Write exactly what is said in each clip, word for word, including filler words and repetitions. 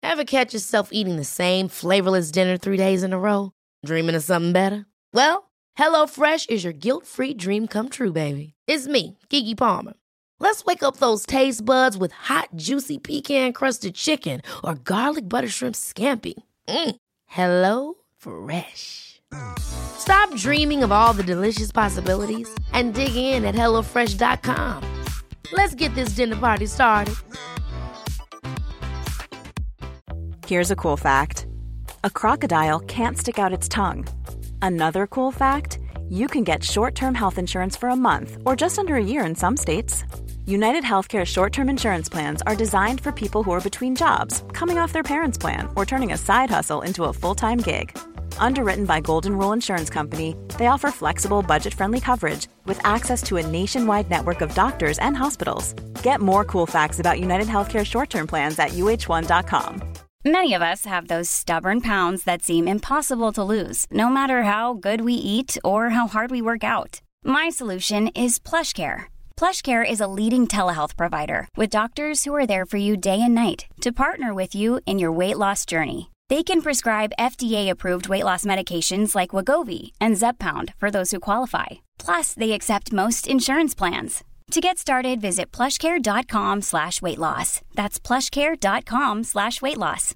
Ever catch yourself eating the same flavorless dinner three days in a row? Dreaming of something better? Well, HelloFresh is your guilt-free dream come true, baby. It's me, Keke Palmer. Let's wake up those taste buds with hot, juicy pecan-crusted chicken or garlic butter shrimp scampi. Mm. Hello Fresh. Stop dreaming of all the delicious possibilities and dig in at hello fresh dot com. Let's get this dinner party started. Here's a cool fact. A crocodile can't stick out its tongue. Another cool fact, you can get short-term health insurance for a month or just under a year in some states. United Healthcare short-term insurance plans are designed for people who are between jobs, coming off their parents' plan, or turning a side hustle into a full-time gig. Underwritten by Golden Rule Insurance Company, they offer flexible, budget-friendly coverage with access to a nationwide network of doctors and hospitals. Get more cool facts about United Healthcare short-term plans at U H one dot com. Many of us have those stubborn pounds that seem impossible to lose, no matter how good we eat or how hard we work out. My solution is PlushCare. PlushCare is a leading telehealth provider with doctors who are there for you day and night to partner with you in your weight loss journey. They can prescribe F D A-approved weight loss medications like Wegovy and Zepbound for those who qualify. Plus, they accept most insurance plans. To get started, visit plushcare.com slash weight loss. That's plushcare.com slash weight loss.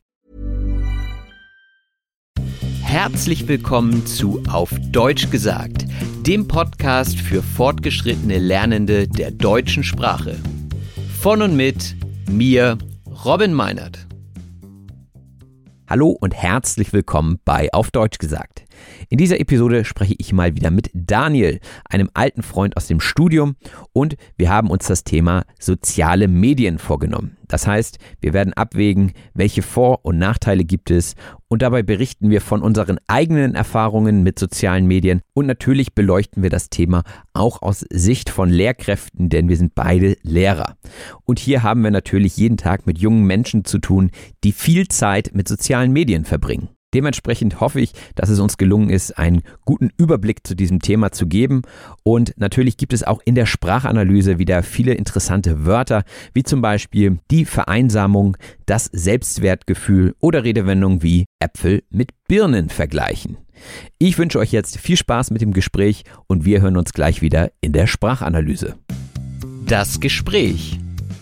Herzlich willkommen zu Auf Deutsch gesagt, dem Podcast für fortgeschrittene Lernende der deutschen Sprache. Von und mit mir, Robin Meinert. Hallo und herzlich willkommen bei Auf Deutsch gesagt. In dieser Episode spreche ich mal wieder mit Daniel, einem alten Freund aus dem Studium, und wir haben uns das Thema soziale Medien vorgenommen. Das heißt, wir werden abwägen, welche Vor- und Nachteile gibt es, und dabei berichten wir von unseren eigenen Erfahrungen mit sozialen Medien, und natürlich beleuchten wir das Thema auch aus Sicht von Lehrkräften, denn wir sind beide Lehrer. Und hier haben wir natürlich jeden Tag mit jungen Menschen zu tun, die viel Zeit mit sozialen Medien verbringen. Dementsprechend hoffe ich, dass es uns gelungen ist, einen guten Überblick zu diesem Thema zu geben, und natürlich gibt es auch in der Sprachanalyse wieder viele interessante Wörter, wie zum Beispiel die Vereinsamung, das Selbstwertgefühl oder Redewendungen wie Äpfel mit Birnen vergleichen. Ich wünsche euch jetzt viel Spaß mit dem Gespräch und wir hören uns gleich wieder in der Sprachanalyse. Das Gespräch.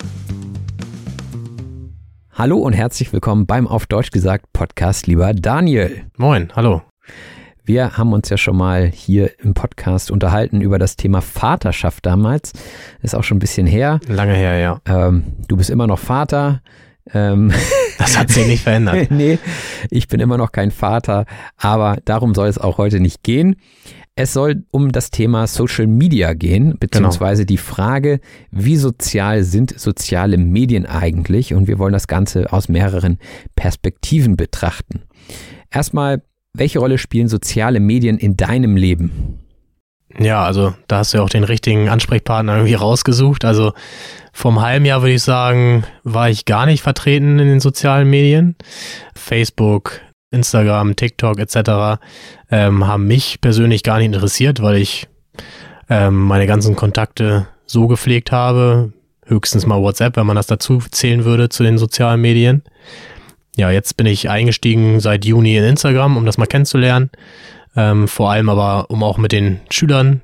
Hallo und herzlich willkommen beim Auf Deutsch gesagt Podcast, lieber Daniel. Moin, hallo. Wir haben uns ja schon mal hier im Podcast unterhalten über das Thema Vaterschaft damals. Ist auch schon ein bisschen her. Lange her, ja. Ähm, du bist immer noch Vater. Ähm, das hat sich nicht verändert. Nee, ich bin immer noch kein Vater, aber darum soll es auch heute nicht gehen. Es soll um das Thema Social Media gehen, beziehungsweise genau. die Frage, wie sozial sind soziale Medien eigentlich? Und wir wollen das Ganze aus mehreren Perspektiven betrachten. Erstmal, welche Rolle spielen soziale Medien in deinem Leben? Ja, also da hast du ja auch den richtigen Ansprechpartner irgendwie rausgesucht. Also vor einem halben Jahr würde ich sagen, war ich gar nicht vertreten in den sozialen Medien. Facebook, Instagram, TikTok et cetera ähm, haben mich persönlich gar nicht interessiert, weil ich ähm, meine ganzen Kontakte so gepflegt habe, höchstens mal WhatsApp, wenn man das dazu zählen würde zu den sozialen Medien. Ja, jetzt bin ich eingestiegen seit Juni in Instagram, um das mal kennenzulernen, ähm, vor allem aber, um auch mit den Schülern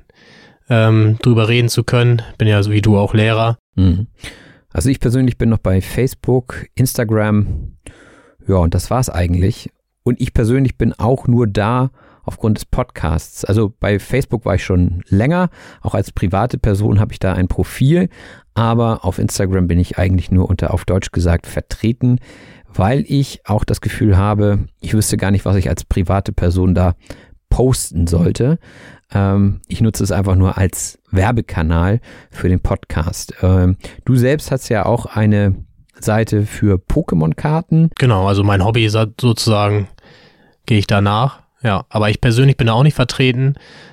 ähm, drüber reden zu können. Bin ja so wie du auch Lehrer. Mhm. Also ich persönlich bin noch bei Facebook, Instagram, ja, und das war's eigentlich. Und ich persönlich bin auch nur da aufgrund des Podcasts. Also bei Facebook war ich schon länger, auch als private Person habe ich da ein Profil, aber auf Instagram bin ich eigentlich nur unter Auf Deutsch gesagt vertreten, weil ich auch das Gefühl habe, ich wüsste gar nicht, was ich als private Person da posten sollte. Ähm, ich nutze es einfach nur als Werbekanal für den Podcast. Ähm, du selbst hast ja auch eine Seite für Pokémon-Karten. Genau, also mein Hobby ist sozusagen, gehe ich danach. Ja, aber ich persönlich bin da auch nicht vertreten.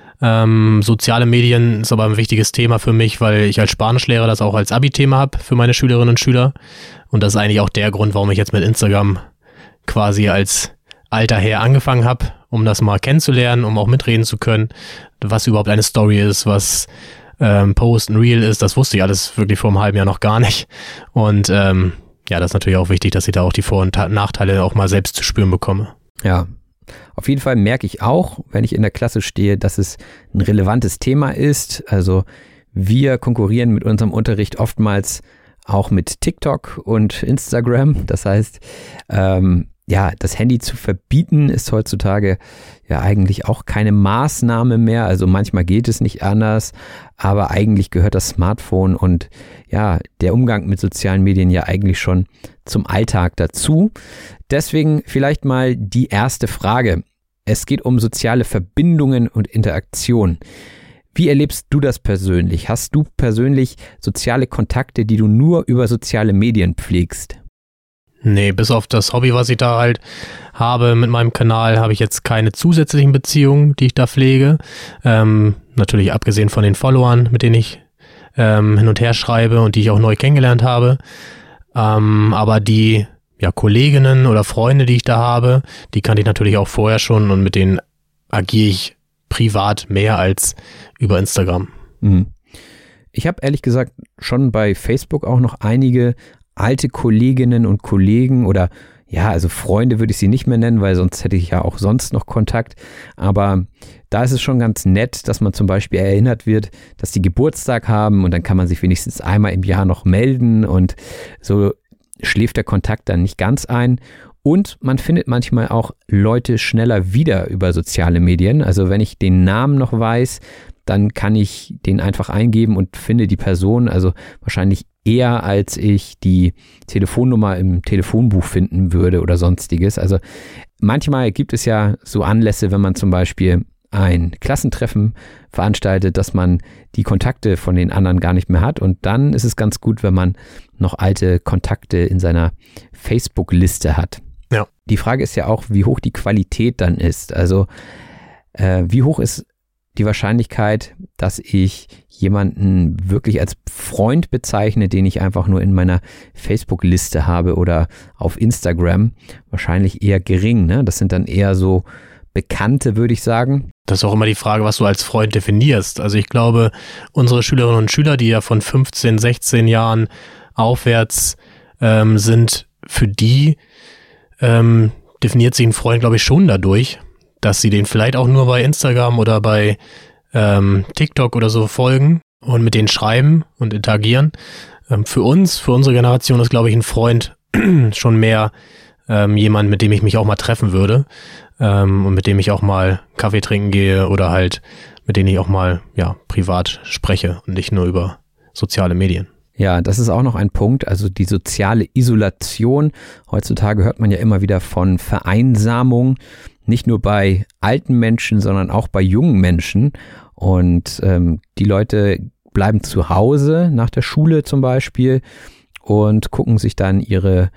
Ähm, soziale Medien ist aber ein wichtiges Thema für mich, weil ich als Spanischlehrer das auch als Abi-Thema habe für meine Schülerinnen und Schüler. Und das ist eigentlich auch der Grund, warum ich jetzt mit Instagram quasi als alter Herr angefangen habe, um das mal kennenzulernen, um auch mitreden zu können, was überhaupt eine Story ist, was ähm, Post und Reel ist. Das wusste ich alles wirklich vor einem halben Jahr noch gar nicht. Und ähm, ja, das ist natürlich auch wichtig, dass ich da auch die Vor- und Nachteile auch mal selbst zu spüren bekomme. Ja, auf jeden Fall merke ich auch, wenn ich in der Klasse stehe, dass es ein relevantes Thema ist. Also wir konkurrieren mit unserem Unterricht oftmals auch mit TikTok und Instagram. Das heißt, ähm, ja, das Handy zu verbieten ist heutzutage ja eigentlich auch keine Maßnahme mehr. Also manchmal geht es nicht anders, aber eigentlich gehört das Smartphone und ja, der Umgang mit sozialen Medien ja eigentlich schon zum Alltag dazu. Deswegen vielleicht mal die erste Frage. Es geht um soziale Verbindungen und Interaktion. Wie erlebst du das persönlich? Hast du persönlich soziale Kontakte, die du nur über soziale Medien pflegst? Nee, bis auf das Hobby, was ich da halt habe mit meinem Kanal, habe ich jetzt keine zusätzlichen Beziehungen, die ich da pflege. Ähm, natürlich abgesehen von den Followern, mit denen ich ähm, hin und her schreibe und die ich auch neu kennengelernt habe. Ähm, aber die ja, Kolleginnen oder Freunde, die ich da habe, die kannte ich natürlich auch vorher schon und mit denen agiere ich privat mehr als über Instagram. Mhm. Ich habe ehrlich gesagt schon bei Facebook auch noch einige alte Kolleginnen und Kollegen oder ja, also Freunde würde ich sie nicht mehr nennen, weil sonst hätte ich ja auch sonst noch Kontakt. Aber da ist es schon ganz nett, dass man zum Beispiel erinnert wird, dass die Geburtstag haben und dann kann man sich wenigstens einmal im Jahr noch melden und so schläft der Kontakt dann nicht ganz ein. Und man findet manchmal auch Leute schneller wieder über soziale Medien. Also wenn ich den Namen noch weiß, dann kann ich den einfach eingeben und finde die Person, also wahrscheinlich eher, als ich die Telefonnummer im Telefonbuch finden würde oder sonstiges. Also manchmal gibt es ja so Anlässe, wenn man zum Beispiel ein Klassentreffen veranstaltet, dass man die Kontakte von den anderen gar nicht mehr hat. Und dann ist es ganz gut, wenn man noch alte Kontakte in seiner Facebook-Liste hat. Ja. Die Frage ist ja auch, wie hoch die Qualität dann ist. Also äh, wie hoch ist die Wahrscheinlichkeit, dass ich jemanden wirklich als Freund bezeichne, den ich einfach nur in meiner Facebook-Liste habe oder auf Instagram? Wahrscheinlich eher gering, ne? Das sind dann eher so Bekannte, würde ich sagen. Das ist auch immer die Frage, was du als Freund definierst. Also ich glaube, unsere Schülerinnen und Schüler, die ja von fünfzehn, sechzehn Jahren aufwärts ähm, sind, für die ähm, definiert sich ein Freund, glaube ich, schon dadurch, dass sie den vielleicht auch nur bei Instagram oder bei ähm, TikTok oder so folgen und mit denen schreiben und interagieren. Ähm, für uns, für unsere Generation ist, glaube ich, ein Freund schon mehr ähm, jemand, mit dem ich mich auch mal treffen würde ähm, und mit dem ich auch mal Kaffee trinken gehe oder halt mit dem ich auch mal ja privat spreche und nicht nur über soziale Medien. Ja, das ist auch noch ein Punkt, also die soziale Isolation. Heutzutage hört man ja immer wieder von Vereinsamung, nicht nur bei alten Menschen, sondern auch bei jungen Menschen. Und ähm, die Leute bleiben zu Hause nach der Schule zum Beispiel und gucken sich dann ihre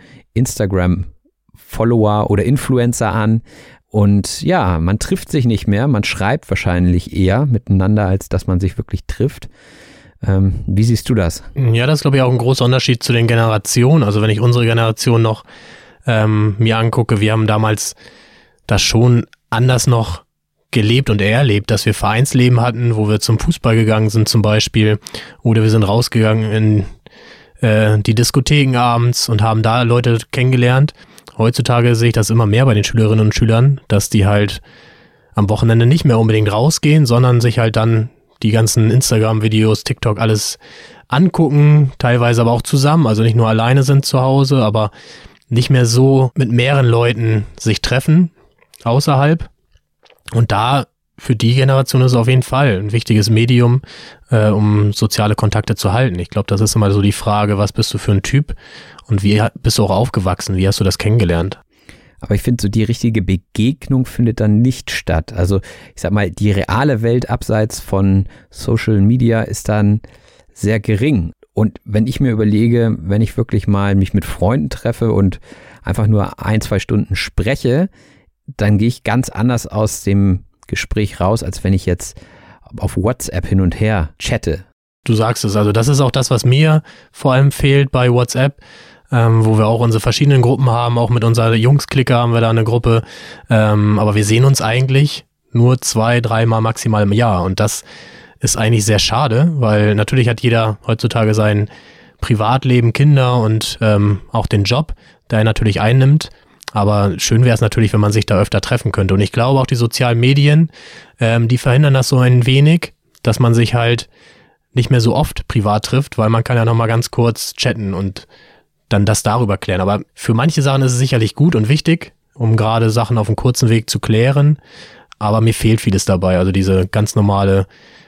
Instagram-Follower oder Influencer an. Und ja, man trifft sich nicht mehr, man schreibt wahrscheinlich eher miteinander, als dass man sich wirklich trifft. Ähm, wie siehst du das? Ja, das ist, glaube ich, auch ein großer Unterschied zu den Generationen. Also wenn ich unsere Generation noch ähm, mir angucke, wir haben damals das schon anders noch gelebt und erlebt, dass wir Vereinsleben hatten, wo wir zum Fußball gegangen sind zum Beispiel oder wir sind rausgegangen in äh, die Diskotheken abends und haben da Leute kennengelernt. Heutzutage sehe ich das immer mehr bei den Schülerinnen und Schülern, dass die halt am Wochenende nicht mehr unbedingt rausgehen, sondern sich halt dann die ganzen Instagram-Videos, TikTok, alles angucken, teilweise aber auch zusammen, also nicht nur alleine sind zu Hause, aber nicht mehr so mit mehreren Leuten sich treffen außerhalb. Und da für die Generation ist es auf jeden Fall ein wichtiges Medium, äh, um soziale Kontakte zu halten. Ich glaube, das ist immer so die Frage, was bist du für ein Typ und wie bist du auch aufgewachsen, wie hast du das kennengelernt? Aber ich finde, so die richtige Begegnung findet dann nicht statt. Also ich sag mal, die reale Welt abseits von Social Media ist dann sehr gering. Und wenn ich mir überlege, wenn ich wirklich mal mich mit Freunden treffe und einfach nur ein, zwei Stunden spreche, dann gehe ich ganz anders aus dem Gespräch raus, als wenn ich jetzt auf WhatsApp hin und her chatte. Du sagst es, also das ist auch das, was mir vor allem fehlt bei WhatsApp. Ähm, wo wir auch unsere verschiedenen Gruppen haben, auch mit unserer Jungs-Clique haben wir da eine Gruppe, ähm, aber wir sehen uns eigentlich nur zwei, dreimal maximal im Jahr und das ist eigentlich sehr schade, weil natürlich hat jeder heutzutage sein Privatleben, Kinder und ähm, auch den Job, der ihn natürlich einnimmt. Aber schön wäre es natürlich, wenn man sich da öfter treffen könnte. Und ich glaube auch die sozialen Medien, ähm, die verhindern das so ein wenig, dass man sich halt nicht mehr so oft privat trifft, weil man kann ja nochmal ganz kurz chatten und dann das darüber klären. Aber für manche Sachen ist es sicherlich gut und wichtig, um gerade Sachen auf einem kurzen Weg zu klären. Aber mir fehlt vieles dabei. Also diese ganz normale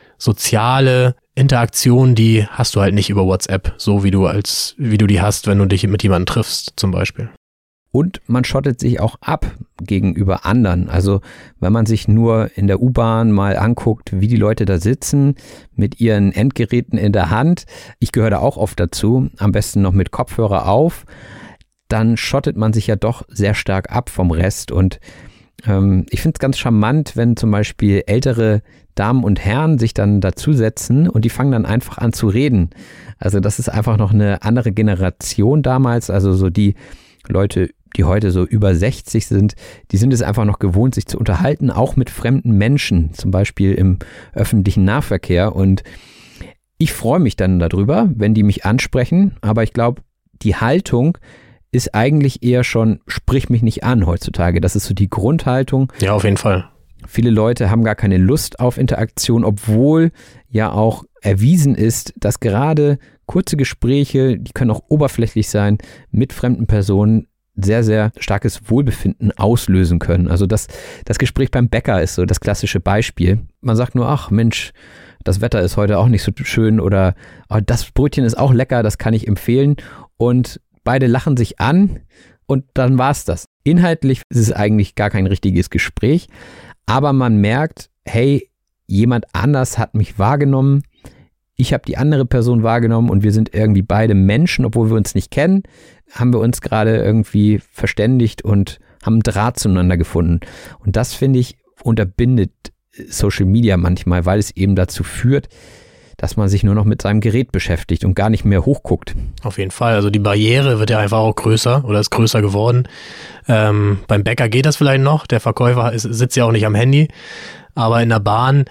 soziale Interaktion, die hast du halt nicht über WhatsApp, so wie du als wie du die hast, wenn du dich mit jemandem triffst zum Beispiel. Und man schottet sich auch ab gegenüber anderen. Also wenn man sich nur in der U-Bahn mal anguckt, wie die Leute da sitzen, mit ihren Endgeräten in der Hand, ich gehöre da auch oft dazu, am besten noch mit Kopfhörer auf, dann schottet man sich ja doch sehr stark ab vom Rest. Und ähm, ich finde es ganz charmant, wenn zum Beispiel ältere Damen und Herren sich dann dazusetzen und die fangen dann einfach an zu reden. Also das ist einfach noch eine andere Generation damals, also so die Leute, die heute so über sechzig sind, die sind es einfach noch gewohnt, sich zu unterhalten, auch mit fremden Menschen, zum Beispiel im öffentlichen Nahverkehr. Und ich freue mich dann darüber, wenn die mich ansprechen, aber ich glaube, die Haltung ist eigentlich eher schon, sprich mich nicht an heutzutage. Das ist so die Grundhaltung. Ja, auf jeden Fall. Viele Leute haben gar keine Lust auf Interaktion, obwohl ja auch erwiesen ist, dass gerade kurze Gespräche, die können auch oberflächlich sein, mit fremden Personen sehr, sehr starkes Wohlbefinden auslösen können. Also das, das Gespräch beim Bäcker ist so das klassische Beispiel. Man sagt nur, ach Mensch, das Wetter ist heute auch nicht so schön oder oh, das Brötchen ist auch lecker, das kann ich empfehlen. Und beide lachen sich an und dann war's das. Inhaltlich ist es eigentlich gar kein richtiges Gespräch, aber man merkt, hey, jemand anders hat mich wahrgenommen, ich habe die andere Person wahrgenommen und wir sind irgendwie beide Menschen, obwohl wir uns nicht kennen, haben wir uns gerade irgendwie verständigt und haben einen Draht zueinander gefunden. Und das, finde ich, unterbindet Social Media manchmal, weil es eben dazu führt, dass man sich nur noch mit seinem Gerät beschäftigt und gar nicht mehr hochguckt. Auf jeden Fall. Also die Barriere wird ja einfach auch größer oder ist größer geworden. Ähm, beim Bäcker geht das vielleicht noch. Der Verkäufer ist, sitzt ja auch nicht am Handy. Aber in der Bahn,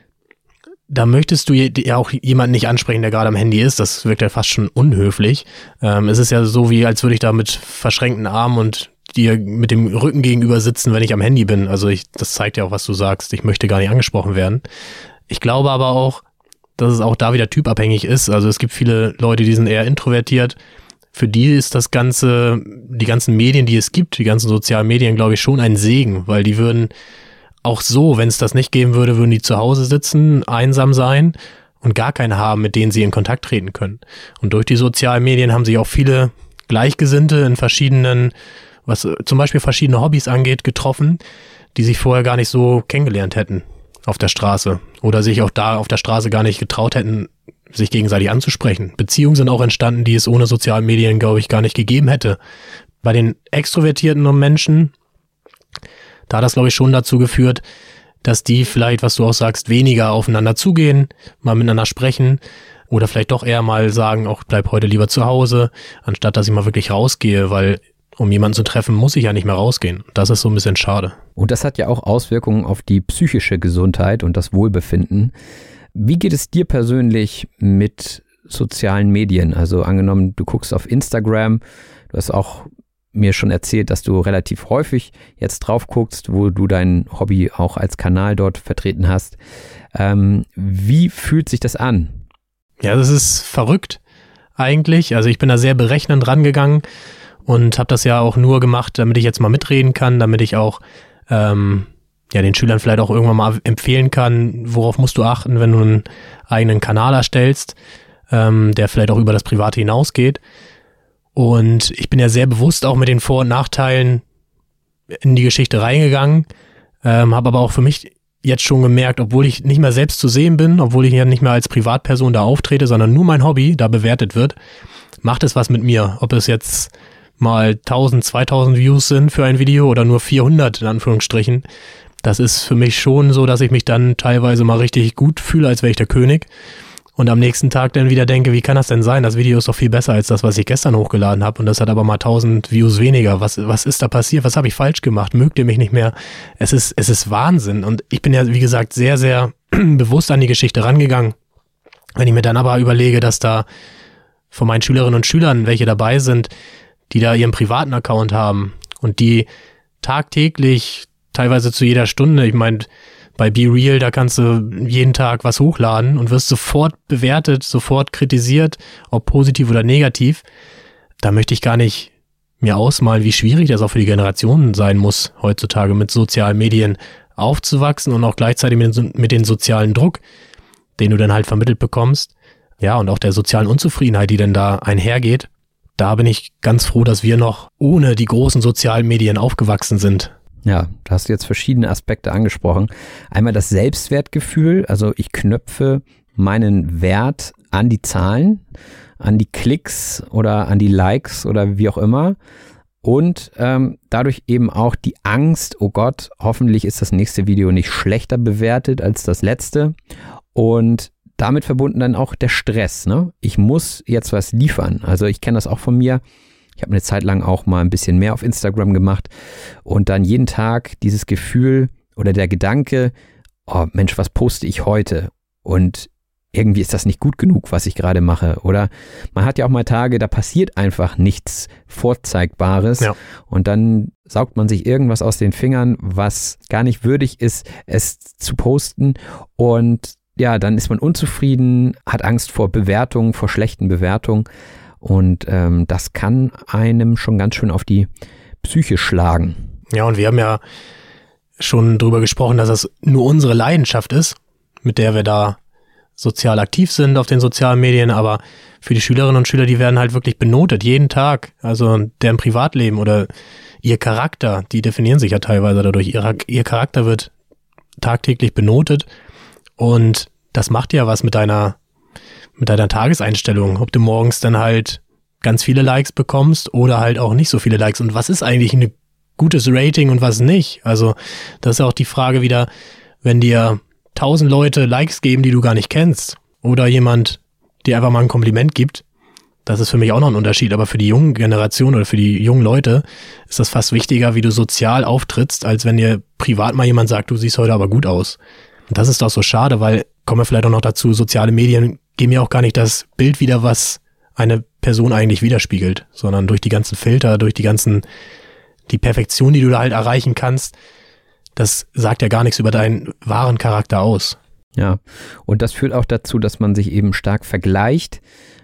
da möchtest du ja auch jemanden nicht ansprechen, der gerade am Handy ist. Das wirkt ja fast schon unhöflich. Ähm, es ist ja so, wie als würde ich da mit verschränkten Armen und dir mit dem Rücken gegenüber sitzen, wenn ich am Handy bin. Also ich, das zeigt ja auch, was du sagst. Ich möchte gar nicht angesprochen werden. Ich glaube aber auch, dass es auch da wieder typabhängig ist. Also es gibt viele Leute, die sind eher introvertiert. Für die ist das Ganze, die ganzen Medien, die es gibt, die ganzen sozialen Medien, glaube ich, schon ein Segen, weil die würden auch so, wenn es das nicht geben würde, würden die zu Hause sitzen, einsam sein und gar keinen haben, mit denen sie in Kontakt treten können. Und durch die sozialen Medien haben sich auch viele Gleichgesinnte in verschiedenen, was zum Beispiel verschiedene Hobbys angeht, getroffen, die sich vorher gar nicht so kennengelernt hätten auf der Straße oder sich auch da auf der Straße gar nicht getraut hätten, sich gegenseitig anzusprechen. Beziehungen sind auch entstanden, die es ohne soziale Medien, glaube ich, gar nicht gegeben hätte. Bei den extrovertierten Menschen, da hat das, glaube ich, schon dazu geführt, dass die vielleicht, was du auch sagst, weniger aufeinander zugehen, mal miteinander sprechen oder vielleicht doch eher mal sagen, auch bleib heute lieber zu Hause, anstatt dass ich mal wirklich rausgehe, weil um jemanden zu treffen, muss ich ja nicht mehr rausgehen. Das ist so ein bisschen schade. Und das hat ja auch Auswirkungen auf die psychische Gesundheit und das Wohlbefinden. Wie geht es dir persönlich mit sozialen Medien? Also angenommen, du guckst auf Instagram, du hast auch mir schon erzählt, dass du relativ häufig jetzt drauf guckst, wo du dein Hobby auch als Kanal dort vertreten hast. Ähm, wie fühlt sich das an? Ja, das ist verrückt eigentlich. Also ich bin da sehr berechnend rangegangen und habe das ja auch nur gemacht, damit ich jetzt mal mitreden kann, damit ich auch ähm, ja den Schülern vielleicht auch irgendwann mal empfehlen kann, worauf musst du achten, wenn du einen eigenen Kanal erstellst, ähm, der vielleicht auch über das Private hinausgeht. Und ich bin ja sehr bewusst auch mit den Vor- und Nachteilen in die Geschichte reingegangen, ähm, habe aber auch für mich jetzt schon gemerkt, obwohl ich nicht mehr selbst zu sehen bin, obwohl ich ja nicht mehr als Privatperson da auftrete, sondern nur mein Hobby da bewertet wird, macht es was mit mir. Ob es jetzt mal tausend, zweitausend Views sind für ein Video oder nur vierhundert in Anführungsstrichen, das ist für mich schon so, dass ich mich dann teilweise mal richtig gut fühle, als wäre ich der König. Und am nächsten Tag dann wieder denke, wie kann das denn sein? Das Video ist doch viel besser als das, was ich gestern hochgeladen habe. Und das hat aber mal tausend Views weniger. Was, was ist da passiert? Was habe ich falsch gemacht? Mögt ihr mich nicht mehr? Es ist, es ist Wahnsinn. Und ich bin ja, wie gesagt, sehr, sehr bewusst an die Geschichte rangegangen. Wenn ich mir dann aber überlege, dass da von meinen Schülerinnen und Schülern welche dabei sind, die da ihren privaten Account haben und die tagtäglich, teilweise zu jeder Stunde, ich meine, bei BeReal, da kannst du jeden Tag was hochladen und wirst sofort bewertet, sofort kritisiert, ob positiv oder negativ. Da möchte ich gar nicht mir ausmalen, wie schwierig das auch für die Generationen sein muss, heutzutage mit sozialen Medien aufzuwachsen und auch gleichzeitig mit, mit dem sozialen Druck, den du dann halt vermittelt bekommst. Ja, und auch der sozialen Unzufriedenheit, die dann da einhergeht. Da bin ich ganz froh, dass wir noch ohne die großen sozialen Medien aufgewachsen sind. Ja, du hast jetzt verschiedene Aspekte angesprochen. Einmal das Selbstwertgefühl, also ich knöpfe meinen Wert an die Zahlen, an die Klicks oder an die Likes oder wie auch immer. Und ähm, dadurch eben auch die Angst, oh Gott, hoffentlich ist das nächste Video nicht schlechter bewertet als das letzte. Und damit verbunden dann auch der Stress, ne? Ich muss jetzt was liefern. Also ich kenne das auch von mir. Ich habe eine Zeit lang auch mal ein bisschen mehr auf Instagram gemacht und dann jeden Tag dieses Gefühl oder der Gedanke, oh Mensch, was poste ich heute? Und irgendwie ist das nicht gut genug, was ich gerade mache. Oder man hat ja auch mal Tage, da passiert einfach nichts Vorzeigbares. Ja. Und dann saugt man sich irgendwas aus den Fingern, was gar nicht würdig ist, es zu posten. Und ja, dann ist man unzufrieden, hat Angst vor Bewertungen, vor schlechten Bewertungen. Und ähm, das kann einem schon ganz schön auf die Psyche schlagen. Ja, und wir haben ja schon drüber gesprochen, dass das nur unsere Leidenschaft ist, mit der wir da sozial aktiv sind auf den sozialen Medien, aber für die Schülerinnen und Schüler, die werden halt wirklich benotet, jeden Tag. Also deren Privatleben oder ihr Charakter, die definieren sich ja teilweise dadurch. Ihr, ihr Charakter wird tagtäglich benotet und das macht ja was mit deiner mit deiner Tageseinstellung, ob du morgens dann halt ganz viele Likes bekommst oder halt auch nicht so viele Likes. Und was ist eigentlich ein gutes Rating und was nicht? Also das ist auch die Frage wieder, wenn dir tausend Leute Likes geben, die du gar nicht kennst oder jemand dir einfach mal ein Kompliment gibt, das ist für mich auch noch ein Unterschied. Aber für die jungen Generation oder für die jungen Leute ist das fast wichtiger, wie du sozial auftrittst, als wenn dir privat mal jemand sagt, du siehst heute aber gut aus. Und das ist doch so schade, weil, kommen wir vielleicht auch noch dazu, soziale Medien geben ja auch gar nicht das Bild wieder, was eine Person eigentlich widerspiegelt, sondern durch die ganzen Filter, durch die ganzen, die Perfektion, die du da halt erreichen kannst, das sagt ja gar nichts über deinen wahren Charakter aus. Ja, und das führt auch dazu, dass man sich eben stark vergleicht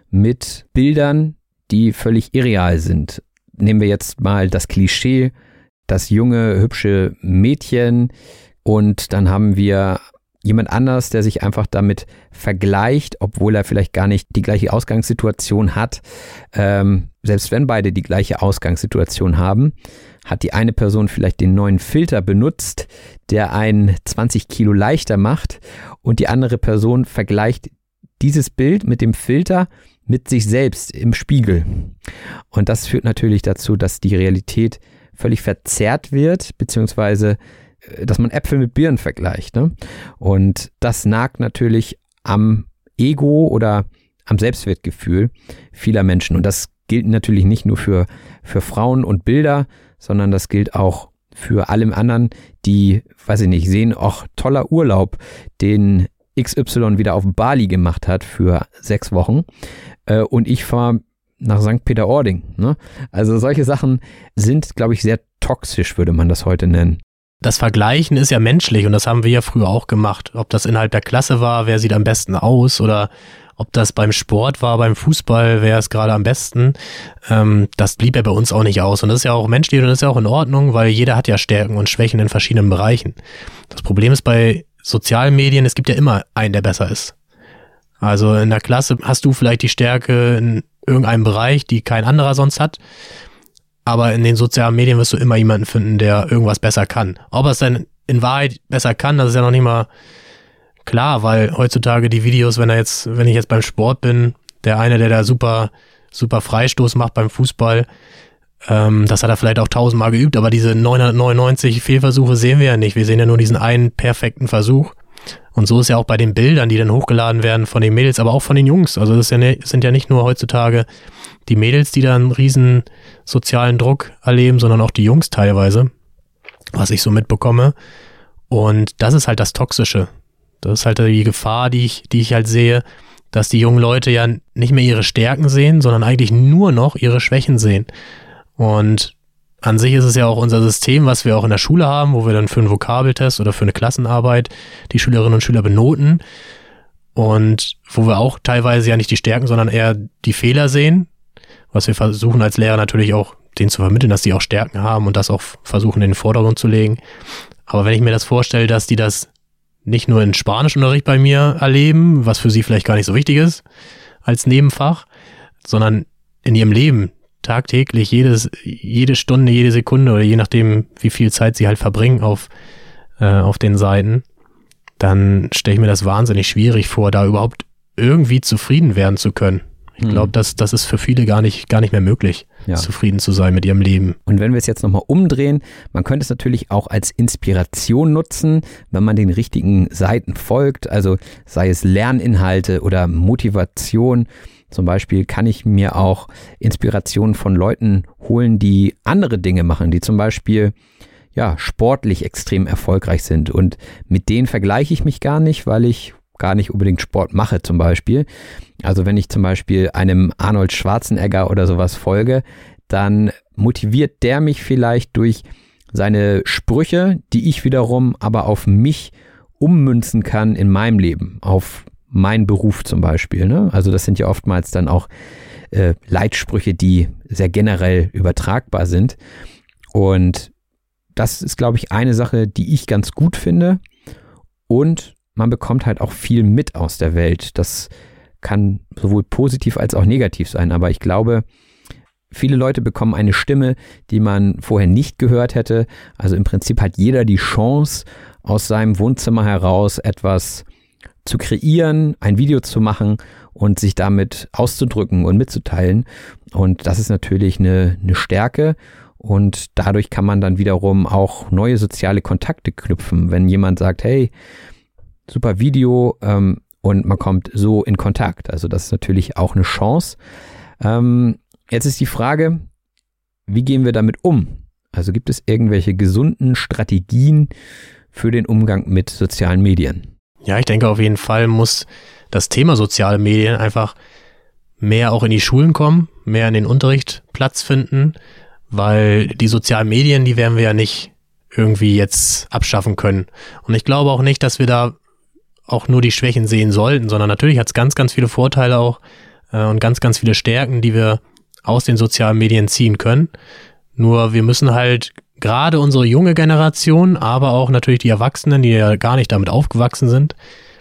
mit Bildern, die völlig irreal sind. Nehmen wir jetzt mal das Klischee, das junge, hübsche Mädchen und dann haben wir jemand anders, der sich einfach damit vergleicht, obwohl er vielleicht gar nicht die gleiche Ausgangssituation hat. Ähm, selbst wenn beide die gleiche Ausgangssituation haben, hat die eine Person vielleicht den neuen Filter benutzt, der einen zwanzig Kilo leichter macht und die andere Person vergleicht dieses Bild mit dem Filter mit sich selbst im Spiegel. Und das führt natürlich dazu, dass die Realität völlig verzerrt wird, beziehungsweise dass man Äpfel mit Birnen vergleicht, ne? Und das nagt natürlich am Ego oder am Selbstwertgefühl vieler Menschen. Und das gilt natürlich nicht nur für, für Frauen und Bilder, sondern das gilt auch für alle anderen, die, weiß ich nicht, sehen, ach, toller Urlaub, den X Y wieder auf Bali gemacht hat für sechs Wochen. Äh, und ich fahre nach Sankt Peter-Ording, ne? Also solche Sachen sind, glaube ich, sehr toxisch, würde man das heute nennen. Das Vergleichen ist ja menschlich und das haben wir ja früher auch gemacht. Ob das innerhalb der Klasse war, wer sieht am besten aus oder ob das beim Sport war, beim Fußball, wer ist gerade am besten. Ähm, das blieb ja bei uns auch nicht aus und das ist ja auch menschlich und das ist ja auch in Ordnung, weil jeder hat ja Stärken und Schwächen in verschiedenen Bereichen. Das Problem ist bei sozialen Medien, es gibt ja immer einen, der besser ist. Also in der Klasse hast du vielleicht die Stärke in irgendeinem Bereich, die kein anderer sonst hat. Aber in den sozialen Medien wirst du immer jemanden finden, der irgendwas besser kann. Ob er es dann in Wahrheit besser kann, das ist ja noch nicht mal klar, weil heutzutage die Videos, wenn er jetzt, wenn ich jetzt beim Sport bin, der eine, der da super, super Freistoß macht beim Fußball, ähm, das hat er vielleicht auch tausendmal geübt, aber diese neunhundertneunundneunzig Fehlversuche sehen wir ja nicht. Wir sehen ja nur diesen einen perfekten Versuch. Und so ist ja auch bei den Bildern, die dann hochgeladen werden von den Mädels, aber auch von den Jungs. Also das sind ja nicht nur heutzutage die Mädels, die da einen riesen sozialen Druck erleben, sondern auch die Jungs teilweise, was ich so mitbekomme. Und das ist halt das Toxische. Das ist halt die Gefahr, die ich, die ich halt sehe, dass die jungen Leute ja nicht mehr ihre Stärken sehen, sondern eigentlich nur noch ihre Schwächen sehen. Und an sich ist es ja auch unser System, was wir auch in der Schule haben, wo wir dann für einen Vokabeltest oder für eine Klassenarbeit die Schülerinnen und Schüler benoten und wo wir auch teilweise ja nicht die Stärken, sondern eher die Fehler sehen, was wir versuchen als Lehrer natürlich auch denen zu vermitteln, dass die auch Stärken haben und das auch versuchen in den Vordergrund zu legen. Aber wenn ich mir das vorstelle, dass die das nicht nur in Spanischunterricht bei mir erleben, was für sie vielleicht gar nicht so wichtig ist als Nebenfach, sondern in ihrem Leben tagtäglich, jedes, jede Stunde, jede Sekunde oder je nachdem, wie viel Zeit sie halt verbringen auf, äh, auf den Seiten, dann stelle ich mir das wahnsinnig schwierig vor, da überhaupt irgendwie zufrieden werden zu können. Ich glaube, das, das ist für viele gar nicht, gar nicht mehr möglich, ja. zufrieden zu sein mit ihrem Leben. Und wenn wir es jetzt nochmal umdrehen, man könnte es natürlich auch als Inspiration nutzen, wenn man den richtigen Seiten folgt, also sei es Lerninhalte oder Motivation. Zum Beispiel kann ich mir auch Inspirationen von Leuten holen, die andere Dinge machen, die zum Beispiel ja sportlich extrem erfolgreich sind. Und mit denen vergleiche ich mich gar nicht, weil ich gar nicht unbedingt Sport mache zum Beispiel. Also wenn ich zum Beispiel einem Arnold Schwarzenegger oder sowas folge, dann motiviert der mich vielleicht durch seine Sprüche, die ich wiederum aber auf mich ummünzen kann in meinem Leben, auf meinen Beruf zum Beispiel. Ne? Also das sind ja oftmals dann auch äh, Leitsprüche, die sehr generell übertragbar sind. Und das ist, glaube ich, eine Sache, die ich ganz gut finde. Und man bekommt halt auch viel mit aus der Welt. Das kann sowohl positiv als auch negativ sein. Aber ich glaube, viele Leute bekommen eine Stimme, die man vorher nicht gehört hätte. Also im Prinzip hat jeder die Chance, aus seinem Wohnzimmer heraus etwas zu kreieren, ein Video zu machen und sich damit auszudrücken und mitzuteilen. Und das ist natürlich eine, eine Stärke. Und dadurch kann man dann wiederum auch neue soziale Kontakte knüpfen. Wenn jemand sagt, hey, super Video, ähm, und man kommt so in Kontakt. Also das ist natürlich auch eine Chance. Ähm, jetzt ist die Frage, wie gehen wir damit um? Also gibt es irgendwelche gesunden Strategien für den Umgang mit sozialen Medien? Ja, ich denke auf jeden Fall muss das Thema soziale Medien einfach mehr auch in die Schulen kommen, mehr in den Unterricht Platz finden, weil die sozialen Medien, die werden wir ja nicht irgendwie jetzt abschaffen können. Und ich glaube auch nicht, dass wir da auch nur die Schwächen sehen sollten, sondern natürlich hat es ganz, ganz viele Vorteile auch äh, und ganz, ganz viele Stärken, die wir aus den sozialen Medien ziehen können. Nur wir müssen halt gerade unsere junge Generation, aber auch natürlich die Erwachsenen, die ja gar nicht damit aufgewachsen sind,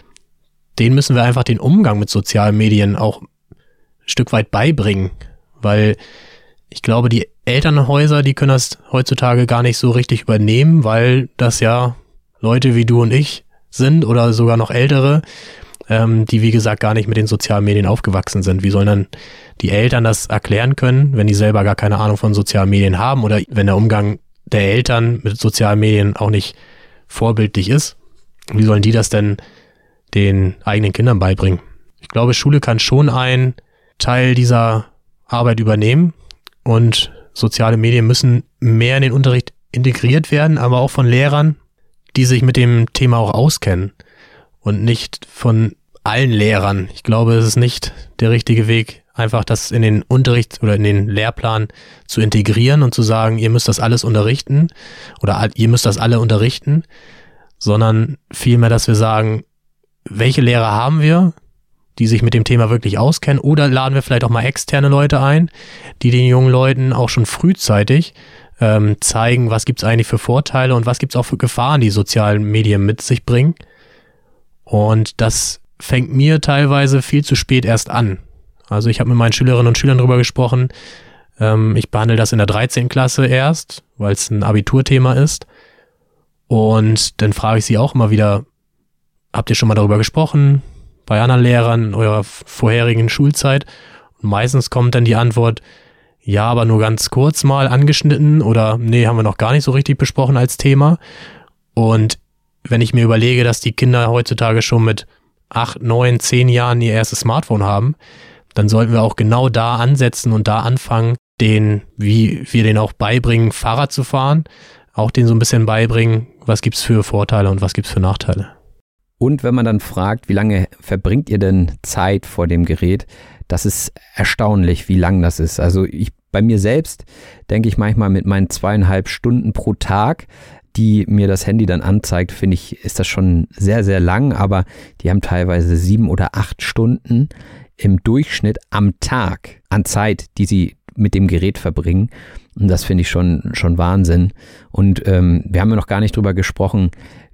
denen müssen wir einfach den Umgang mit sozialen Medien auch ein Stück weit beibringen, weil ich glaube, die Elternhäuser, die können das heutzutage gar nicht so richtig übernehmen, weil das ja Leute wie du und ich sind oder sogar noch ältere, ähm, die wie gesagt gar nicht mit den sozialen Medien aufgewachsen sind. Wie sollen dann die Eltern das erklären können, wenn die selber gar keine Ahnung von sozialen Medien haben oder wenn der Umgang der Eltern mit sozialen Medien auch nicht vorbildlich ist? Wie sollen die das denn den eigenen Kindern beibringen? Ich glaube, Schule kann schon einen Teil dieser Arbeit übernehmen und soziale Medien müssen mehr in den Unterricht integriert werden, aber auch von Lehrern, die sich mit dem Thema auch auskennen und nicht von allen Lehrern. Ich glaube, es ist nicht der richtige Weg, einfach das in den Unterricht oder in den Lehrplan zu integrieren und zu sagen, ihr müsst das alles unterrichten oder ihr müsst das alle unterrichten, sondern vielmehr, dass wir sagen, welche Lehrer haben wir, die sich mit dem Thema wirklich auskennen, oder laden wir vielleicht auch mal externe Leute ein, die den jungen Leuten auch schon frühzeitig ähm, zeigen, was gibt's eigentlich für Vorteile und was gibt's auch für Gefahren, die sozialen Medien mit sich bringen. Und das fängt mir teilweise viel zu spät erst an. Also ich habe mit meinen Schülerinnen und Schülern darüber gesprochen, ähm, ich behandle das in der dreizehnten Klasse erst, weil es ein Abiturthema ist. Und dann frage ich sie auch immer wieder, habt ihr schon mal darüber gesprochen, bei anderen Lehrern in eurer vorherigen Schulzeit? Und meistens kommt dann die Antwort, ja, aber nur ganz kurz mal angeschnitten oder nee, haben wir noch gar nicht so richtig besprochen als Thema. Und wenn ich mir überlege, dass die Kinder heutzutage schon mit acht, neun, zehn Jahren ihr erstes Smartphone haben, dann sollten wir auch genau da ansetzen und da anfangen, denen, wie wir denen auch beibringen, Fahrrad zu fahren, auch denen so ein bisschen beibringen, was gibt's für Vorteile und was gibt's für Nachteile. Und wenn man dann fragt, wie lange verbringt ihr denn Zeit vor dem Gerät, das ist erstaunlich, wie lang das ist. Also ich, bei mir selbst denke ich manchmal mit meinen zweieinhalb Stunden pro Tag, die mir das Handy dann anzeigt, finde ich, ist das schon sehr, sehr lang, aber die haben teilweise sieben oder acht Stunden im Durchschnitt am Tag an Zeit, die sie mit dem Gerät verbringen. Und das finde ich schon, schon Wahnsinn. Und ähm, wir haben ja noch gar nicht drüber gesprochen,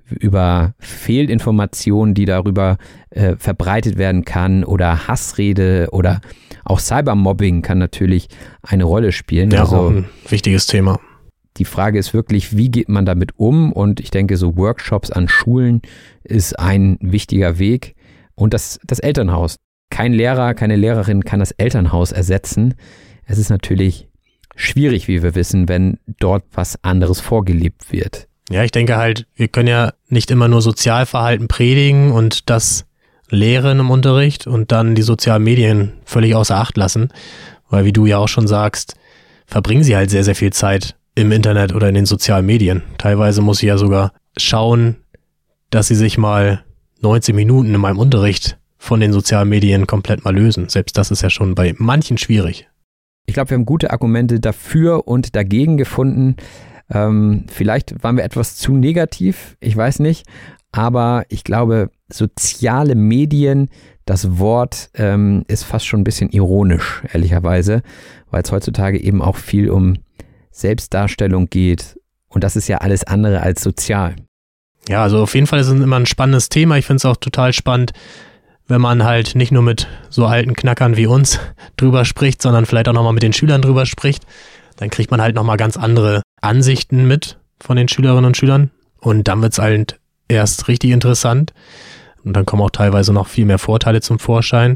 über Fehlinformationen, die darüber äh, verbreitet werden kann, oder Hassrede oder auch Cybermobbing kann natürlich eine Rolle spielen. Ja, also auch ein wichtiges Thema. Die Frage ist wirklich, wie geht man damit um? Und ich denke, so Workshops an Schulen ist ein wichtiger Weg. Und das, das Elternhaus. Kein Lehrer, keine Lehrerin kann das Elternhaus ersetzen. Es ist natürlich schwierig, wie wir wissen, wenn dort was anderes vorgelebt wird. Ja, ich denke halt, wir können ja nicht immer nur Sozialverhalten predigen und das lehren im Unterricht und dann die sozialen Medien völlig außer Acht lassen, weil wie du ja auch schon sagst, verbringen sie halt sehr, sehr viel Zeit im Internet oder in den sozialen Medien. Teilweise muss ich ja sogar schauen, dass sie sich mal neunzehn Minuten in meinem Unterricht von den sozialen Medien komplett mal lösen. Selbst das ist ja schon bei manchen schwierig. Ich glaube, wir haben gute Argumente dafür und dagegen gefunden. Ähm, vielleicht waren wir etwas zu negativ, ich weiß nicht, aber ich glaube, soziale Medien, das Wort ähm, ist fast schon ein bisschen ironisch, ehrlicherweise, weil es heutzutage eben auch viel um Selbstdarstellung geht und das ist ja alles andere als sozial. Ja, also auf jeden Fall ist es immer ein spannendes Thema. Ich finde es auch total spannend, wenn man halt nicht nur mit so alten Knackern wie uns drüber spricht, sondern vielleicht auch nochmal mit den Schülern drüber spricht. Dann kriegt man halt nochmal ganz andere Ansichten mit von den Schülerinnen und Schülern und dann wird es halt erst richtig interessant und dann kommen auch teilweise noch viel mehr Vorteile zum Vorschein.